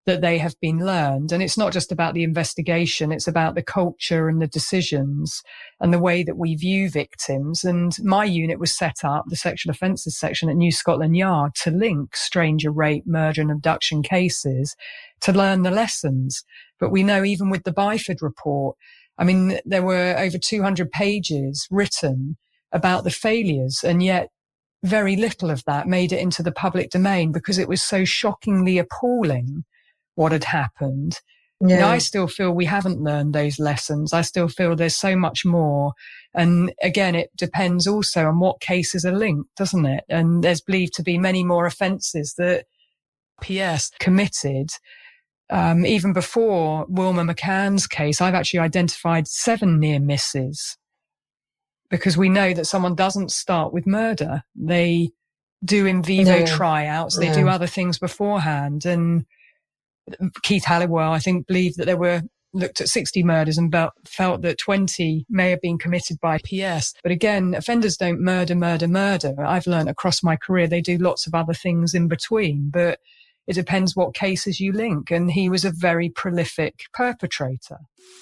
that they have been learned. And it's not just about the investigation, it's about the culture and the decisions and the way that we view victims. And my unit was set up, the sexual offences section at New Scotland Yard, to link stranger rape, murder and abduction cases to learn the lessons. But we know even with the Byford report, I mean, there were over two hundred pages written about the failures, and yet very little of that made it into the public domain because it was so shockingly appalling what had happened. Yeah. Now, I still feel we haven't learned those lessons. I still feel there's so much more. And again, it depends also on what cases are linked, doesn't it? And there's believed to be many more offences that P S committed. Um, even before Wilma McCann's case, I've actually identified seven near misses because we know that someone doesn't start with murder. They do in vivo no. tryouts. They no. do other things beforehand. And Keith Halliwell, I think, believed that there were, looked at sixty murders and felt that twenty may have been committed by P S. But again, offenders don't murder, murder, murder. I've learned across my career they do lots of other things in between, but it depends what cases you link. And he was a very prolific perpetrator.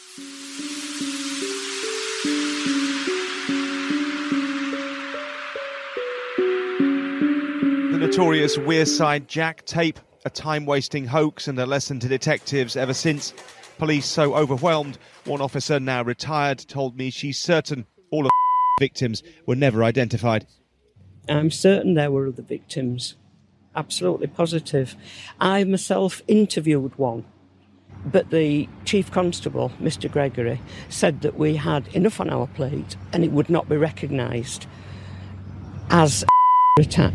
The notorious Wearside Jack tape, a time-wasting hoax and a lesson to detectives ever since. Police so overwhelmed, one officer, now retired, told me she's certain all of the victims were never identified. I'm certain there were other victims. Absolutely positive. I myself interviewed one, but the Chief Constable, Mister Gregory, said that we had enough on our plate and it would not be recognised as an attack.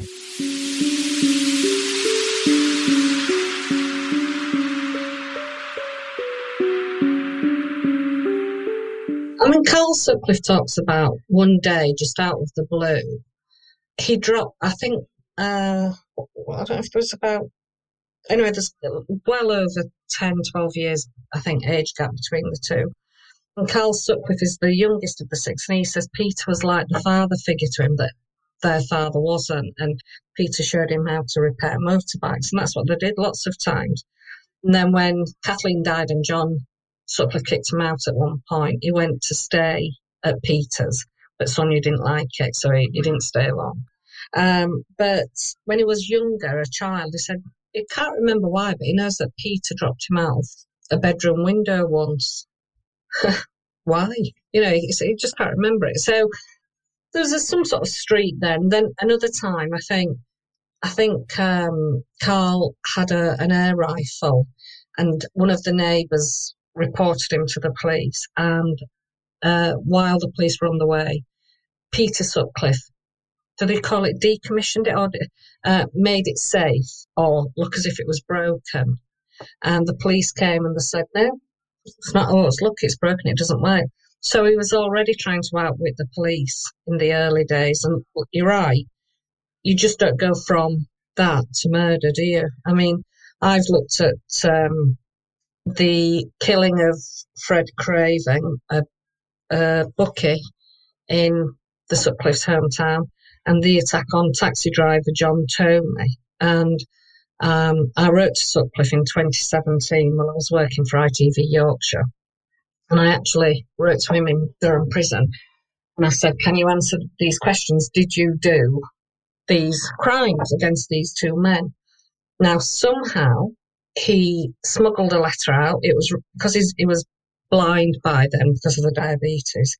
I mean, Carl Sutcliffe talks about one day, just out of the blue, he dropped, I think, uh, I don't know if it was about, anyway, there's well over ten, twelve years, I think, age gap between the two. And Carl Sutcliffe is the youngest of the six, and he says Peter was like the father figure to him that their father wasn't, and Peter showed him how to repair motorbikes, and that's what they did lots of times. And then when Kathleen died and John Sutcliffe kicked him out at one point, he went to stay at Peter's, but Sonia didn't like it, so he, he didn't stay long. Um, but when he was younger, a child, he said he can't remember why, but he knows that Peter dropped him out of a bedroom window once. Why? You know, he, he just can't remember it. So there was a, some sort of streak there. And then another time, I think, I think um, Carl had a, an air rifle, and one of the neighbours reported him to the police. And uh, while the police were on the way, Peter Sutcliffe, do they call it decommissioned it, or uh, made it safe, or look as if it was broken? And the police came and they said, no, it's not, oh, it's, look, it's broken, it doesn't work. So he was already trying to outwit the police in the early days. And you're right, you just don't go from that to murder, do you? I mean, I've looked at um, the killing of Fred Craven, a, a bookie in the Sutcliffe's hometown, and the attack on taxi driver John Tomey. And um, I wrote to Sutcliffe in twenty seventeen while I was working for I T V Yorkshire. And I actually wrote to him in Durham Prison. And I said, can you answer these questions? Did you do these crimes against these two men? Now, somehow he smuggled a letter out. It was because he's, he was blind by then because of the diabetes.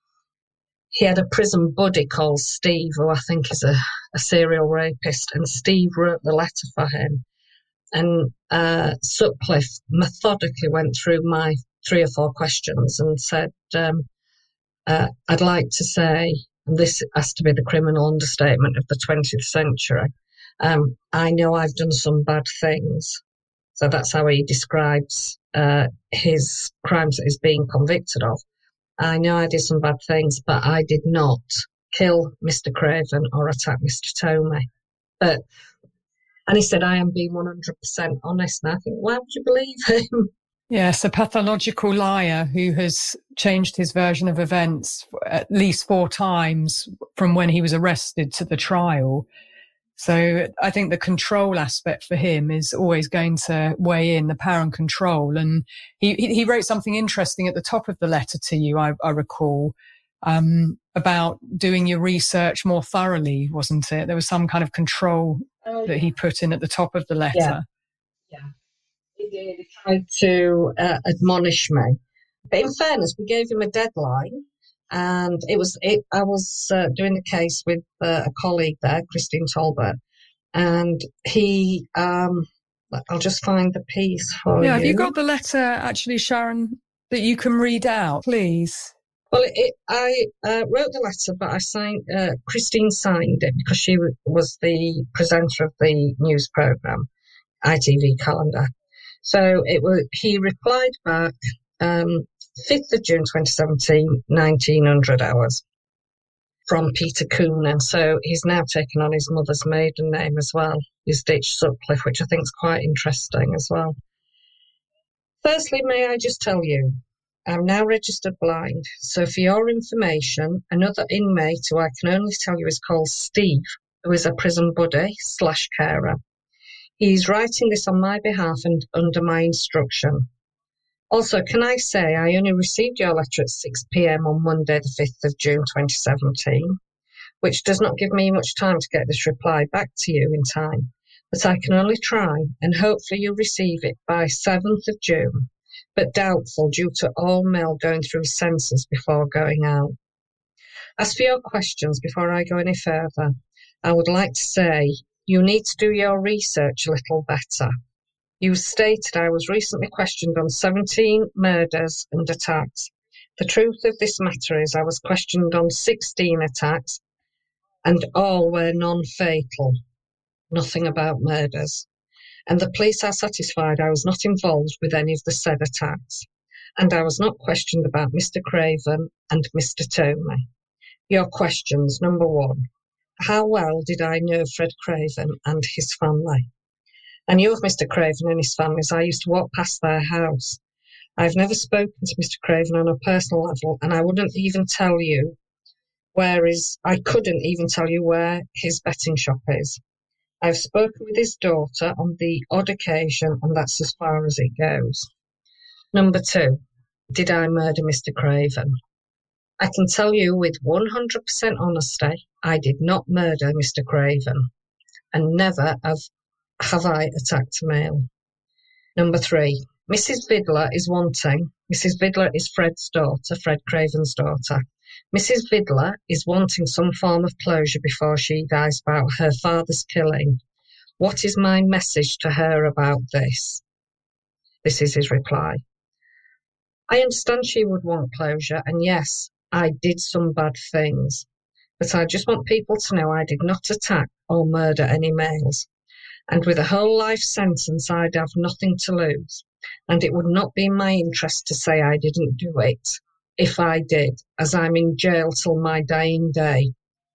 He had a prison buddy called Steve, who I think is a, a serial rapist, and Steve wrote the letter for him. And uh, Sutcliffe methodically went through my three or four questions and said, um, uh, I'd like to say, and this has to be the criminal understatement of the twentieth century, um, I know I've done some bad things. So that's how he describes uh, his crimes that he's being convicted of. I know I did some bad things, but I did not kill Mister Craven or attack Mister Tomey. But, and he said, I am being one hundred percent honest. And I think, why would you believe him? Yes, a pathological liar who has changed his version of events at least four times from when he was arrested to the trial. So I think the control aspect for him is always going to weigh in, the power and control. And he, he wrote something interesting at the top of the letter to you, I, I recall, um, about doing your research more thoroughly, wasn't it? There was some kind of control oh, yeah. that he put in at the top of the letter. Yeah, yeah. He did. He tried to uh, admonish me. But in fairness, we gave him a deadline. And it was, it, I was uh, doing the case with uh, a colleague there, Christine Talbot, and he, um, I'll just find the piece for yeah, you. Yeah, have you got the letter, actually, Sharon, that you can read out, please? Well, it, I uh, wrote the letter, but I signed, uh, Christine signed it because she w- was the presenter of the news programme, I T V Calendar. So it was, he replied back, um, fifth of June twenty seventeen, nineteen hundred hours, from Peter Coonan. So he's now taken on his mother's maiden name as well, his Ditch Sutcliffe, which I think is quite interesting as well. Firstly, may I just tell you, I'm now registered blind, so for your information, another inmate who I can only tell you is called Steve, who is a prison buddy slash carer. He's writing this on my behalf and under my instruction. Also, can I say I only received your letter at six p.m. on Monday, the fifth of June twenty seventeen, which does not give me much time to get this reply back to you in time, but I can only try, and hopefully you'll receive it by seventh of June, but doubtful due to all mail going through censors before going out. As for your questions, before I go any further, I would like to say you need to do your research a little better. You stated I was recently questioned on seventeen murders and attacks. The truth of this matter is I was questioned on sixteen attacks and all were non-fatal. Nothing about murders. And the police are satisfied I was not involved with any of the said attacks. And I was not questioned about Mister Craven and Mister Tomey. Your questions. Number one, how well did I know Fred Craven and his family? I knew of Mister Craven and his family as I used to walk past their house. I've never spoken to Mister Craven on a personal level, and I wouldn't even tell you where his, I couldn't even tell you where his betting shop is. I've spoken with his daughter on the odd occasion, and that's as far as it goes. Number two, did I murder Mister Craven? I can tell you with one hundred percent honesty, I did not murder Mister Craven, and never have Have I attacked a male? Number three, Missus Vidler is wanting. Missus Vidler is Fred's daughter, Fred Craven's daughter. Missus Vidler is wanting some form of closure before she dies about her father's killing. What is my message to her about this? This is his reply. I understand she would want closure, and yes, I did some bad things. But I just want people to know I did not attack or murder any males. And with a whole life sentence, I'd have nothing to lose. And it would not be in my interest to say I didn't do it, if I did, as I'm in jail till my dying day.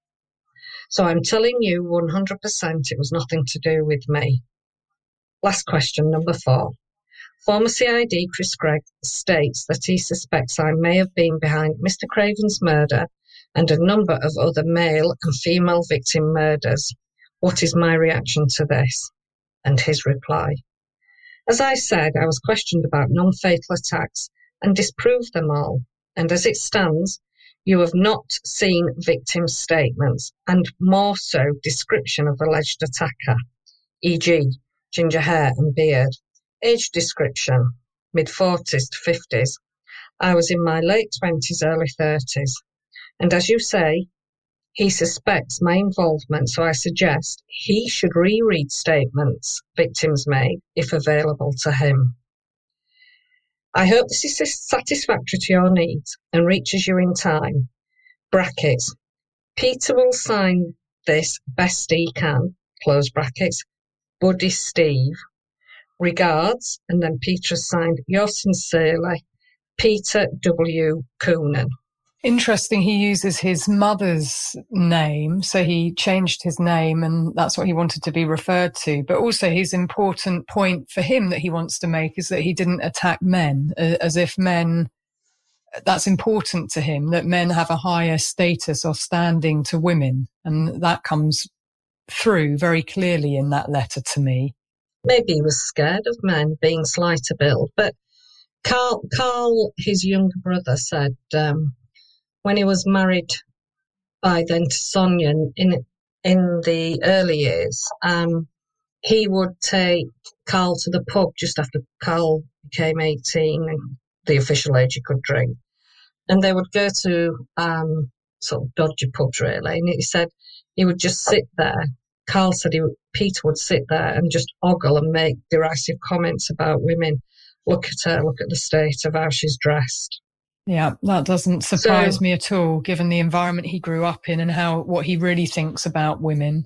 So I'm telling you one hundred percent it was nothing to do with me. Last question, number four. Former C I D Chris Gregg states that he suspects I may have been behind Mister Craven's murder and a number of other male and female victim murders. What is my reaction to this? And his reply. As I said, I was questioned about non-fatal attacks and disproved them all. And as it stands, you have not seen victim statements and more so description of alleged attacker, for example, ginger hair and beard. Age description, mid-forties to fifties. I was in my late twenties, early thirties. And as you say, he suspects my involvement, so I suggest he should reread statements victims made, if available to him. I hope this is satisfactory to your needs and reaches you in time. Brackets. Peter will sign this best he can, close brackets, Buddy Steve. Regards, and then Peter has signed, yours sincerely, Peter W. Coonan. Interesting, he uses his mother's name, so he changed his name and that's what he wanted to be referred to. But also his important point for him that he wants to make is that he didn't attack men, as if men, that's important to him, that men have a higher status or standing to women. And that comes through very clearly in that letter to me. Maybe he was scared of men being slight to build, but Carl, Carl, his younger brother, said um, when he was married by then to Sonia in in the early years, um, he would take Carl to the pub just after Carl became eighteen and the official age he could drink. And they would go to um, sort of dodgy pubs, really. And he said he would just sit there. Carl said he would, Peter would sit there and just ogle and make derisive comments about women. Look at her, look at the state of how she's dressed. Yeah, that doesn't surprise So- me at all, given the environment he grew up in and how what he really thinks about women.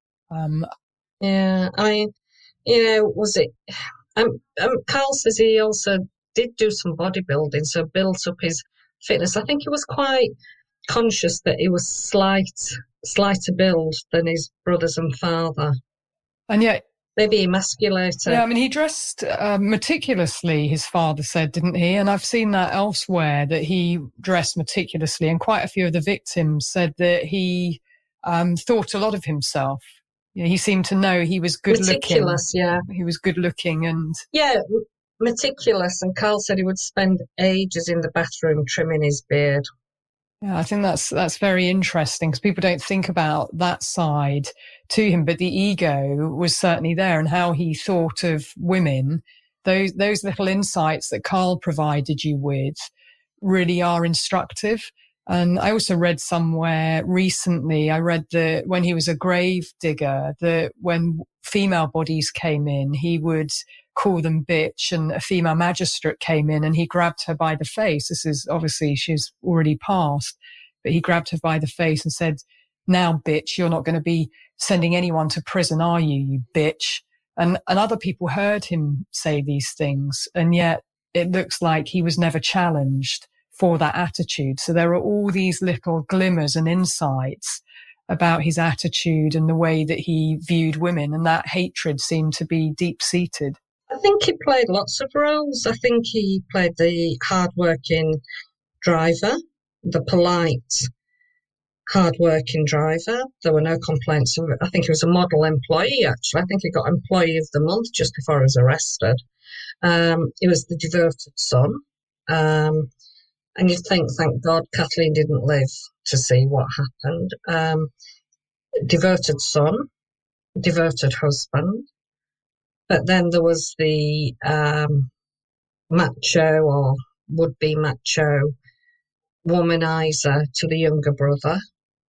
Um, Yeah, I mean, you know, was it? Um, um, Carl says he also did do some bodybuilding, so built up his fitness. I think he was quite conscious that he was slight, slighter build than his brothers and father. and yet, Maybe emasculated. yeah, I mean, he dressed uh, meticulously, his father said, didn't he? And I've seen that elsewhere, that he dressed meticulously. And quite a few of the victims said that he um, thought a lot of himself. You know, he seemed to know he was good looking. Meticulous, yeah. He was good looking and Yeah, m- meticulous. And Carl said he would spend ages in the bathroom trimming his beard. yeah, I think that's that's very interesting because people don't think about that side to him, but the ego was certainly there and how he thought of women. Those those little insights that Carl provided you with really are instructive. And I also read somewhere recently, I read that when he was a grave digger, that when female bodies came in, he would call them bitch, and a female magistrate came in and he grabbed her by the face. This is obviously, she's already passed, but he grabbed her by the face and said, now, bitch, you're not going to be sending anyone to prison, are you, you bitch? And, and other people heard him say these things, and yet it looks like he was never challenged for that attitude. So there are all these little glimmers and insights about his attitude and the way that he viewed women, and that hatred seemed to be deep-seated. I think he played lots of roles. I think he played the hard-working driver, the polite, hard-working driver. There were no complaints of it. I think he was a model employee, actually. I think he got Employee of the Month just before he was arrested. Um, he was the devoted son. Um, and you'd think, thank God, Kathleen didn't live to see what happened. Um, devoted son, devoted husband. But then there was the um, macho or would-be macho womanizer to the younger brother.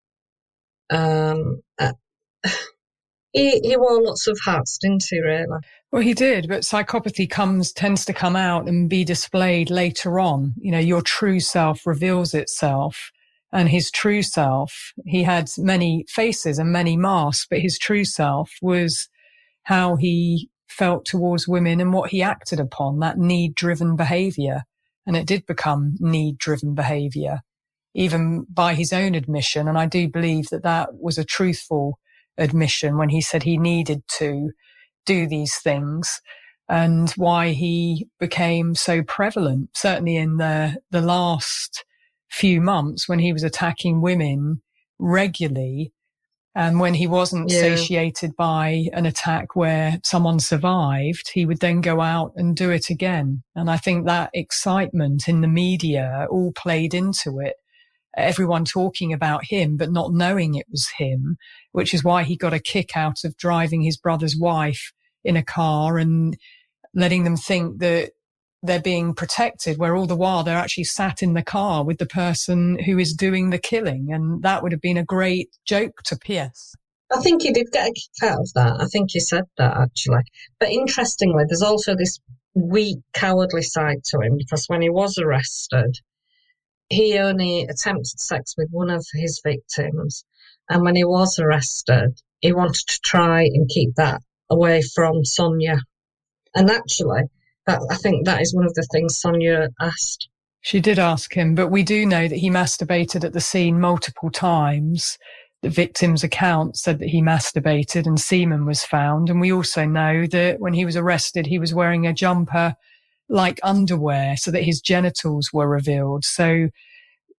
Um, uh, he, he wore lots of hats, didn't he, really? Well, he did, but psychopathy comes tends to come out and be displayed later on. You know, your true self reveals itself, and his true self, he had many faces and many masks, but his true self was how he felt towards women and what he acted upon, that need-driven behaviour. And it did become need-driven behaviour, even by his own admission. And I do believe that that was a truthful admission when he said he needed to do these things, and why he became so prevalent, certainly in the, the last few months when he was attacking women regularly. And when he wasn't Yeah. satiated by an attack where someone survived, he would then go out and do it again. And I think that excitement in the media all played into it. Everyone talking about him, but not knowing it was him, which is why he got a kick out of driving his brother's wife in a car and letting them think that they're being protected, where all the while they're actually sat in the car with the person who is doing the killing. And that would have been a great joke to Pierce. I think he did get a kick out of that. I think he said that, actually. But interestingly, there's also this weak, cowardly side to him, because when he was arrested, he only attempted sex with one of his victims. And when he was arrested, he wanted to try and keep that away from Sonia. And actually, that, I think that is one of the things Sonia asked. She did ask him, but we do know that he masturbated at the scene multiple times. The victim's account said that he masturbated and semen was found. And we also know that when he was arrested, he was wearing a jumper like underwear so that his genitals were revealed. So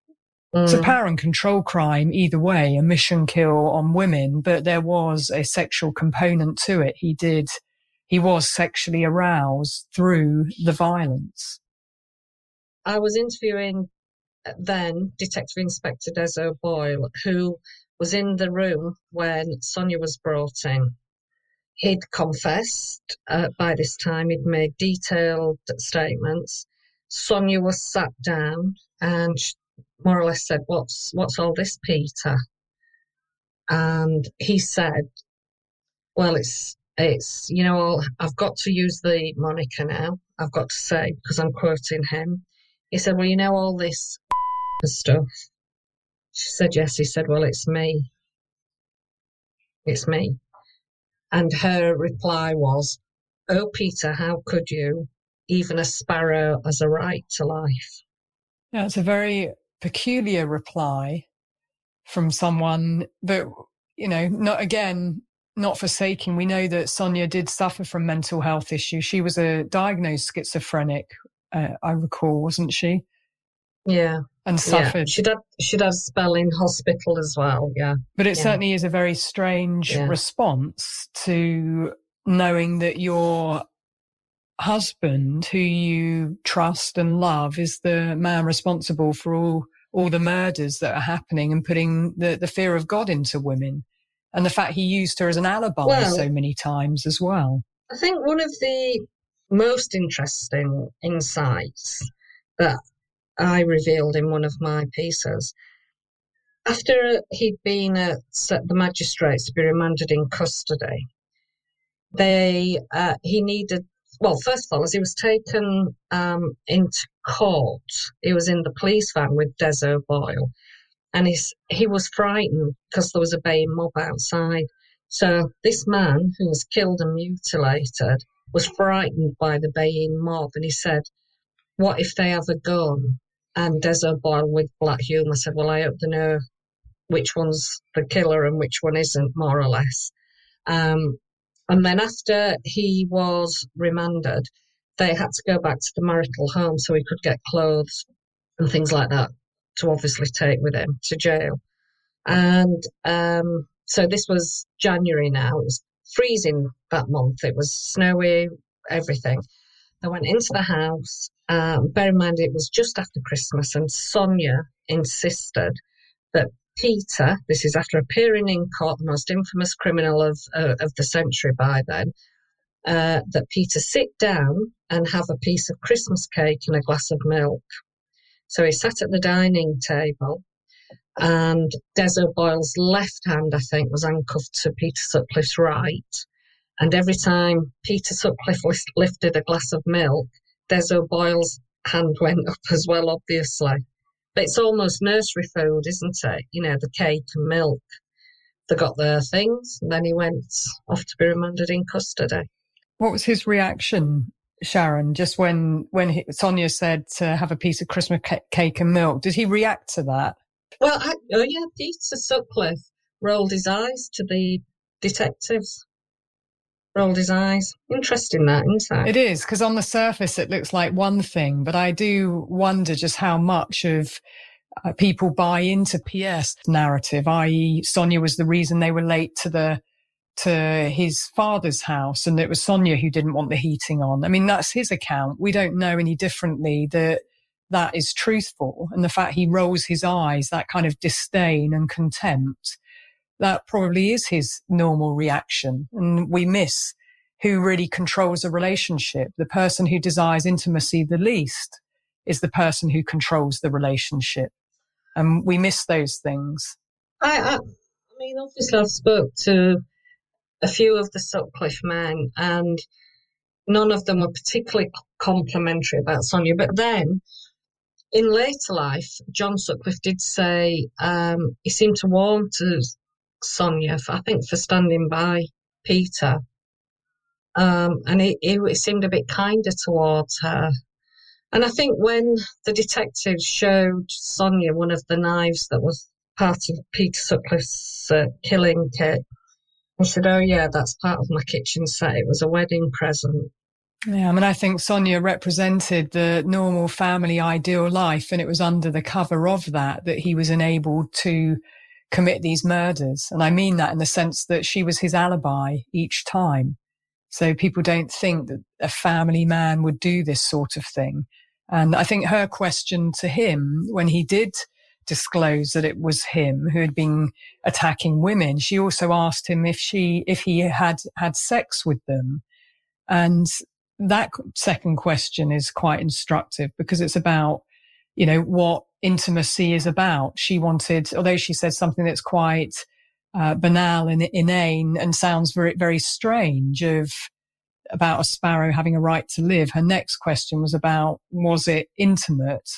Mm. It's a power and control crime either way, a mission kill on women, but there was a sexual component to it. He did, he was sexually aroused through the violence. I was interviewing then Detective Inspector Des O'Boyle, who was in the room when Sonia was brought in. He'd confessed uh, by this time, he'd made detailed statements. Sonia was sat down and she more or less said, what's what's all this, Peter? And he said, well, it's, it's you know, I've got to use the moniker now. I've got to say, because I'm quoting him. He said, well, you know, all this stuff. She said, yes. He said, well, it's me. It's me. And her reply was, oh, Peter, how could you? Even a sparrow has a right to life. Yeah, it's a very peculiar reply from someone that, you know, not again, not forsaking. We know that Sonia did suffer from mental health issues. She was a diagnosed schizophrenic, uh, I recall, wasn't she? Yeah. And suffered. Yeah. She'd had, she'd had a spell in hospital as well, yeah. But it yeah. certainly is a very strange yeah. response to knowing that your husband, who you trust and love, is the man responsible for all all the murders that are happening and putting the, the fear of God into women. And the fact he used her as an alibi well, so many times as well. I think one of the most interesting insights that I revealed in one of my pieces, after he'd been at the magistrates to be remanded in custody, they uh, he needed, well, first of all, as he was taken um, into court, he was in the police van with Des O'Boyle, and he's, he was frightened because there was a baying mob outside. So this man, who was killed and mutilated, was frightened by the baying mob, and he said, what if they have a gun? And Des O'Boyle, with black humour, said, well, I hope they know which one's the killer and which one isn't, more or less. Um, and then after he was remanded, they had to go back to the marital home so he could get clothes and things like that to obviously take with him to jail. And um, so this was January now. It was freezing that month. It was snowy, everything. They went into the house. Um, bear in mind, it was just after Christmas, and Sonia insisted that Peter, this is after appearing in court, the most infamous criminal of uh, of the century by then, uh, that Peter sit down and have a piece of Christmas cake and a glass of milk. So he sat at the dining table, and Des O'Boyle's left hand, I think, was handcuffed to Peter Sutcliffe's right. And every time Peter Sutcliffe lifted a glass of milk, Des O'Boyle's hand went up as well, obviously. But it's almost nursery food, isn't it? You know, the cake and milk. They got their things, and then he went off to be remanded in custody. What was his reaction, Sharon, just when, when he, Sonia said to have a piece of Christmas ca- cake and milk? Did he react to that? Well, I, oh yeah, Peter Sutcliffe rolled his eyes to the detectives. Rolled his eyes. Interesting that, isn't it? It is, because on the surface it looks like one thing, but I do wonder just how much of uh, people buy into Pierre's narrative, that is Sonia was the reason they were late to the to his father's house, and it was Sonia who didn't want the heating on. I mean, that's his account. We don't know any differently that that is truthful. And the fact he rolls his eyes, that kind of disdain and contempt, that probably is his normal reaction. And we miss who really controls a relationship. The person who desires intimacy the least is the person who controls the relationship. And we miss those things. I, I, I mean, obviously I've spoke to a few of the Sutcliffe men, and none of them were particularly complimentary about Sonia. But then, in later life, John Sutcliffe did say um, he seemed to warm to Sonia, for, I think, for standing by Peter. Um, and it, it seemed a bit kinder towards her. And I think when the detectives showed Sonia one of the knives that was part of Peter Sutcliffe's uh, killing kit, he said, oh yeah, that's part of my kitchen set. It was a wedding present. Yeah, I mean, I think Sonia represented the normal family ideal life, and it was under the cover of that that he was enabled to commit these murders. And I mean that in the sense that she was his alibi each time. So people don't think that a family man would do this sort of thing. And I think her question to him when he did disclose that it was him who had been attacking women, she also asked him if she, if he had had sex with them. And that second question is quite instructive because it's about, you know, what intimacy is about. She wanted, although she said something that's quite uh, banal and inane and sounds very, very strange of about a sparrow having a right to live. Her next question was about, was it intimate?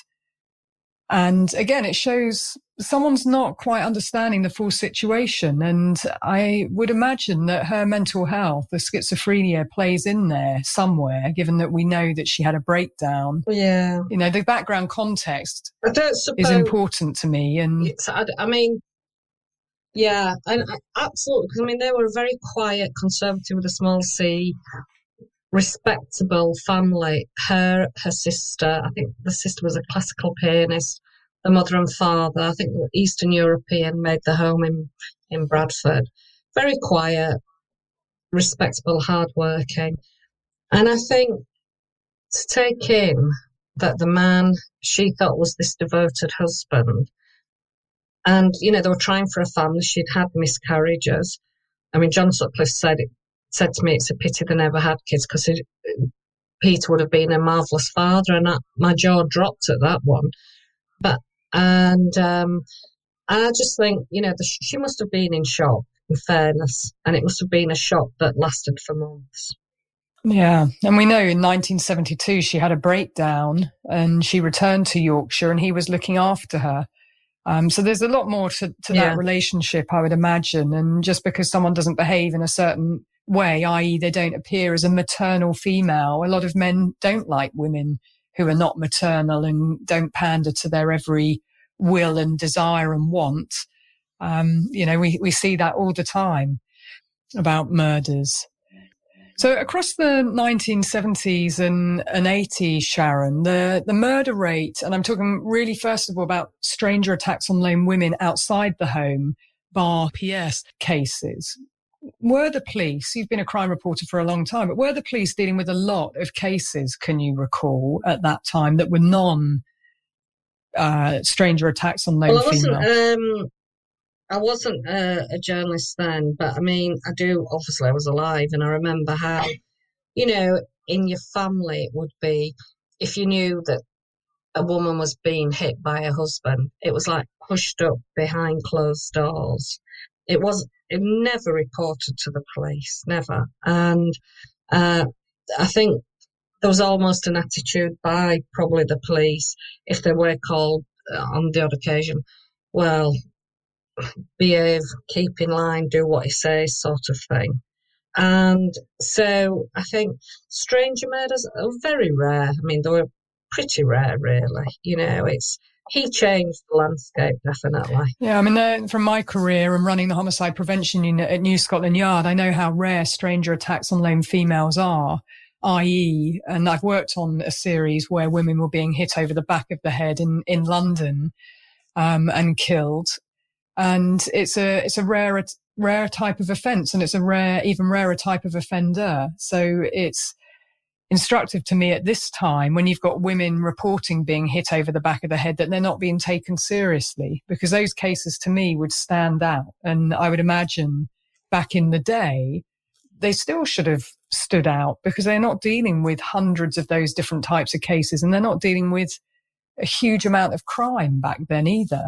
And again, it shows someone's not quite understanding the full situation. And I would imagine that her mental health, the schizophrenia, plays in there somewhere, given that we know that she had a breakdown. Yeah. You know, the background context I don't suppose is important to me. And it's, I, I mean, yeah, and I, absolutely. Because I mean, they were a very quiet, conservative with a small c, respectable family. Her, her sister, I think the sister was a classical pianist. The mother and father, I think, were Eastern European, made the home in, in Bradford. Very quiet, respectable, hardworking. And I think to take in that the man she thought was this devoted husband, and, you know, they were trying for a family. She'd had miscarriages. I mean, John Sutcliffe said it, said to me, it's a pity they never had kids because Peter would have been a marvellous father. And I, my jaw dropped at that one. But And um, I just think, you know, the, she must have been in shock, in fairness, and it must have been a shock that lasted for months. Yeah, and we know in nineteen seventy-two she had a breakdown and she returned to Yorkshire and he was looking after her. Um, so there's a lot more to, to Yeah. that relationship, I would imagine. And just because someone doesn't behave in a certain way, that is they don't appear as a maternal female, a lot of men don't like women who are not maternal and don't pander to their every will and desire and want. Um, you know, we, we see that all the time about murders. So across the nineteen seventies and, and eighties, Sharon, the, the murder rate, and I'm talking really first of all about stranger attacks on lone women outside the home, bar P S cases. Were the police, you've been a crime reporter for a long time, but were the police dealing with a lot of cases, can you recall, at that time that were non uh, stranger attacks on lone Well, I wasn't, females? um, I wasn't a, a journalist then, but I mean, I do, obviously I was alive and I remember how, you know, in your family it would be, if you knew that a woman was being hit by her husband, it was like pushed up behind closed doors. It was it never reported to the police, never. And uh, I think there was almost an attitude by probably the police, if they were called uh, on the odd occasion, well, behave, keep in line, do what he says, sort of thing. And so I think stranger murders are very rare. I mean, they were pretty rare, really. You know, it's he changed the landscape, definitely. Yeah, I mean, uh, from my career and running the homicide prevention unit at New Scotland Yard, I know how rare stranger attacks on lone females are, that is, and I've worked on a series where women were being hit over the back of the head in, in London um, and killed. And it's a it's a rare rare type of offence, and it's a rare, even rarer type of offender. So it's instructive to me at this time when you've got women reporting being hit over the back of the head that they're not being taken seriously, because those cases to me would stand out. And I would imagine back in the day, they still should have stood out because they're not dealing with hundreds of those different types of cases, and they're not dealing with a huge amount of crime back then either.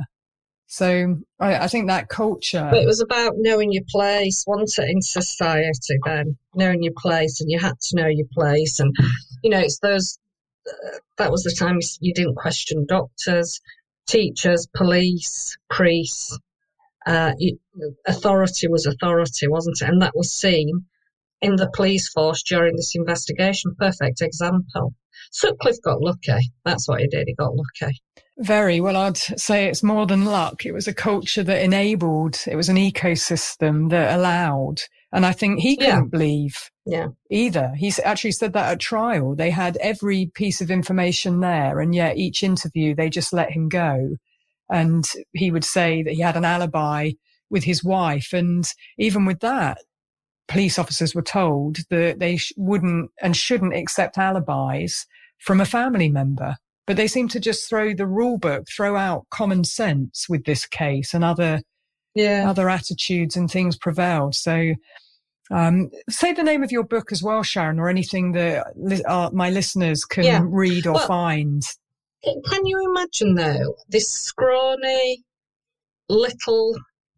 So I, I think that culture... But it was about knowing your place, wasn't it, in society then? Knowing your place, and you had to know your place. And, you know, it's those... Uh, that was the time you didn't question doctors, teachers, police, priests. Uh, you, authority was authority, wasn't it? And that was seen in the police force during this investigation. Perfect example. Sutcliffe got lucky. That's what he did. He got lucky. Very well. I'd say it's more than luck. It was a culture that enabled. It was an ecosystem that allowed. And I think he couldn't Yeah. believe Yeah. either. He actually said that at trial. They had every piece of information there, and yet each interview they just let him go. And he would say that he had an alibi with his wife. And even with that, police officers were told that they sh- wouldn't and shouldn't accept alibis from a family member. But they seem to just throw the rule book, throw out common sense with this case, and other yeah. other attitudes and things prevailed. So um, say the name of your book as well, Sharon, or anything that li- uh, my listeners can yeah. read or well, find. Can you imagine, though, this scrawny little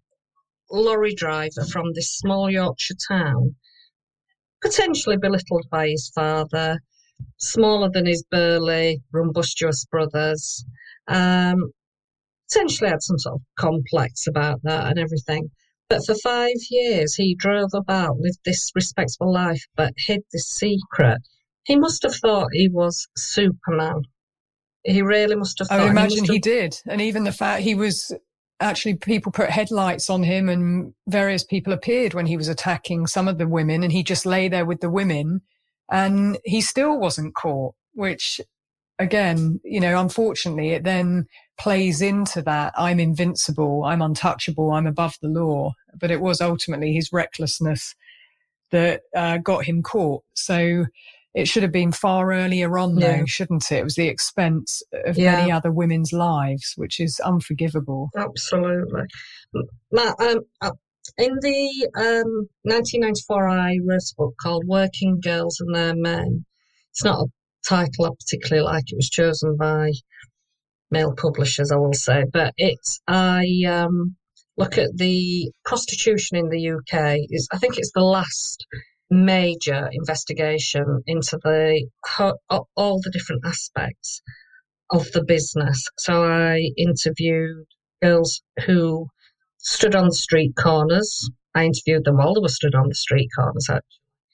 lorry driver from this small Yorkshire town, potentially belittled by his father, smaller than his burly, rumbustious brothers, um, essentially had some sort of complex about that and everything. But for five years, he drove about, lived this respectable life, but hid this secret. He must have thought he was Superman. He really must have thought. I imagine he, he did. And even the fact he was actually, people put headlights on him and various people appeared when he was attacking some of the women, and he just lay there with the women. And he still wasn't caught, which, again, you know, unfortunately, it then plays into that I'm invincible, I'm untouchable, I'm above the law. But it was ultimately his recklessness that uh, got him caught. So it should have been far earlier on, though, yeah. shouldn't it? It was the expense of yeah. many other women's lives, which is unforgivable. Absolutely. Matt, um, uh, in the um, nineteen ninety-four, I wrote a book called Working Girls and Their Men. It's not a title I particularly like. It was chosen by male publishers, I will say. But it's, I um, look at the prostitution in the U K. It's, I think it's the last major investigation into the all the different aspects of the business. So I interviewed girls who stood on the street corners. I interviewed them all. They were stood on the street corners, actually.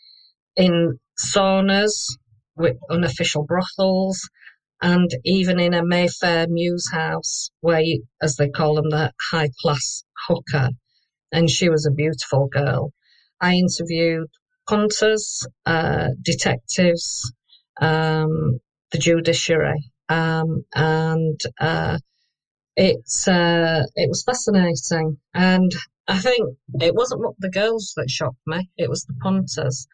In saunas, with unofficial brothels, and even in a Mayfair Mews house, where, you, as they call them, the high-class hooker. And she was a beautiful girl. I interviewed punters, uh, detectives, um, the judiciary, um, and uh, it's uh, it was fascinating. And I think it wasn't the girls that shocked me; it was the punters.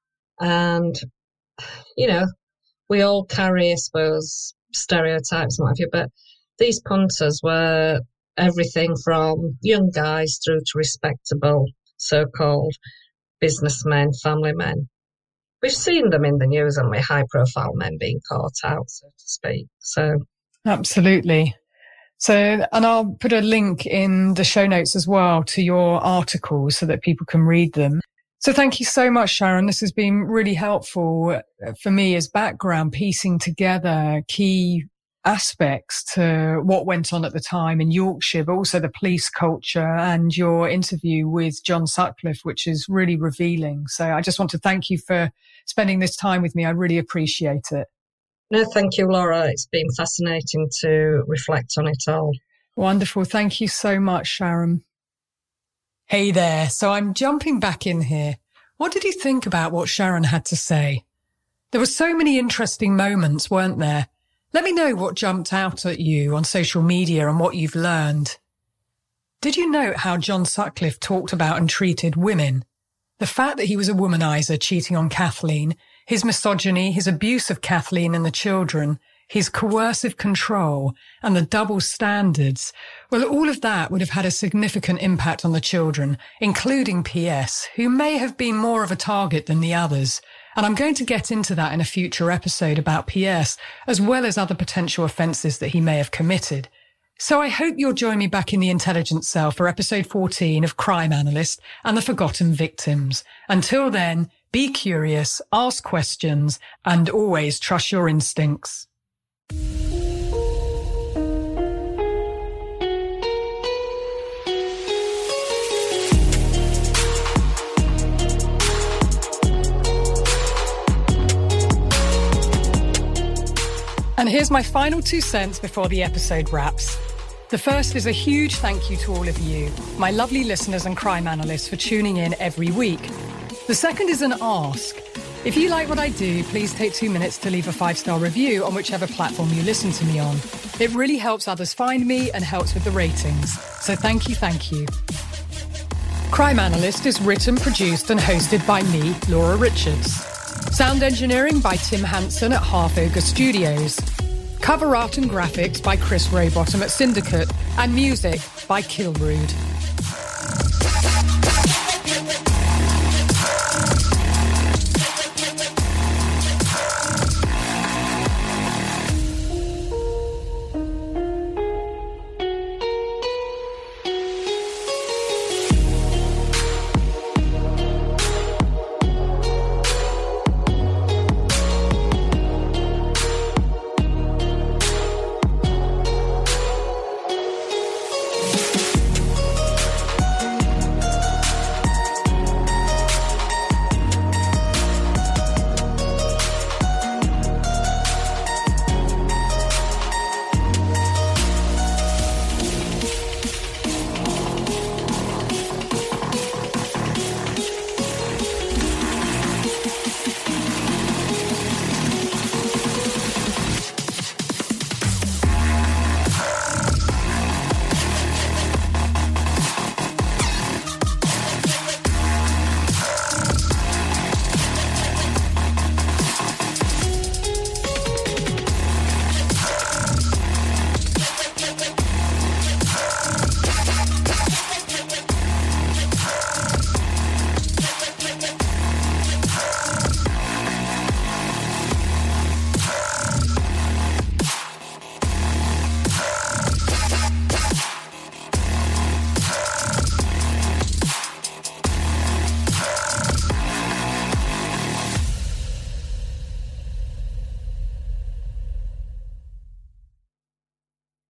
And you know, we all carry, I suppose, stereotypes and what have you, but these punters were everything from young guys through to respectable, so-called businessmen, family men. We've seen them in the news, haven't we? High-profile men being caught out, so to speak. So, absolutely. So, and I'll put a link in the show notes as well to your articles so that people can read them. So thank you so much, Sharon. This has been really helpful for me as background, piecing together key aspects to what went on at the time in Yorkshire, but also the police culture and your interview with John Sutcliffe, which is really revealing. So I just want to thank you for spending this time with me. I really appreciate it. No, thank you, Laura. It's been fascinating to reflect on it all. Wonderful. Thank you so much, Sharon. Hey there. So I'm jumping back in here. What did you think about what Sharon had to say? There were so many interesting moments, weren't there? Let me know what jumped out at you on social media and what you've learned. Did you note how John Sutcliffe talked about and treated women? The fact that he was a womanizer cheating on Kathleen, his misogyny, his abuse of Kathleen and the children, his coercive control and the double standards, well, all of that would have had a significant impact on the children, including P S, who may have been more of a target than the others. And I'm going to get into that in a future episode about P S, as well as other potential offences that he may have committed. So I hope you'll join me back in the Intelligence Cell for episode fourteen of Crime Analyst and the Forgotten Victims. Until then, be curious, ask questions, and always trust your instincts. And here's my final two cents before the episode wraps. The first is a huge thank you to all of you, my lovely listeners and crime analysts, for tuning in every week. The second is an ask. If you like what I do, please take two minutes to leave a five-star review on whichever platform you listen to me on. It really helps others find me and helps with the ratings. So thank you, thank you. Crime Analyst is written, produced and hosted by me, Laura Richards. Sound engineering by Tim Hanson at Half Ogre Studios. Cover art and graphics by Chris Rowbottom at Syndicate. And music by Kilrude.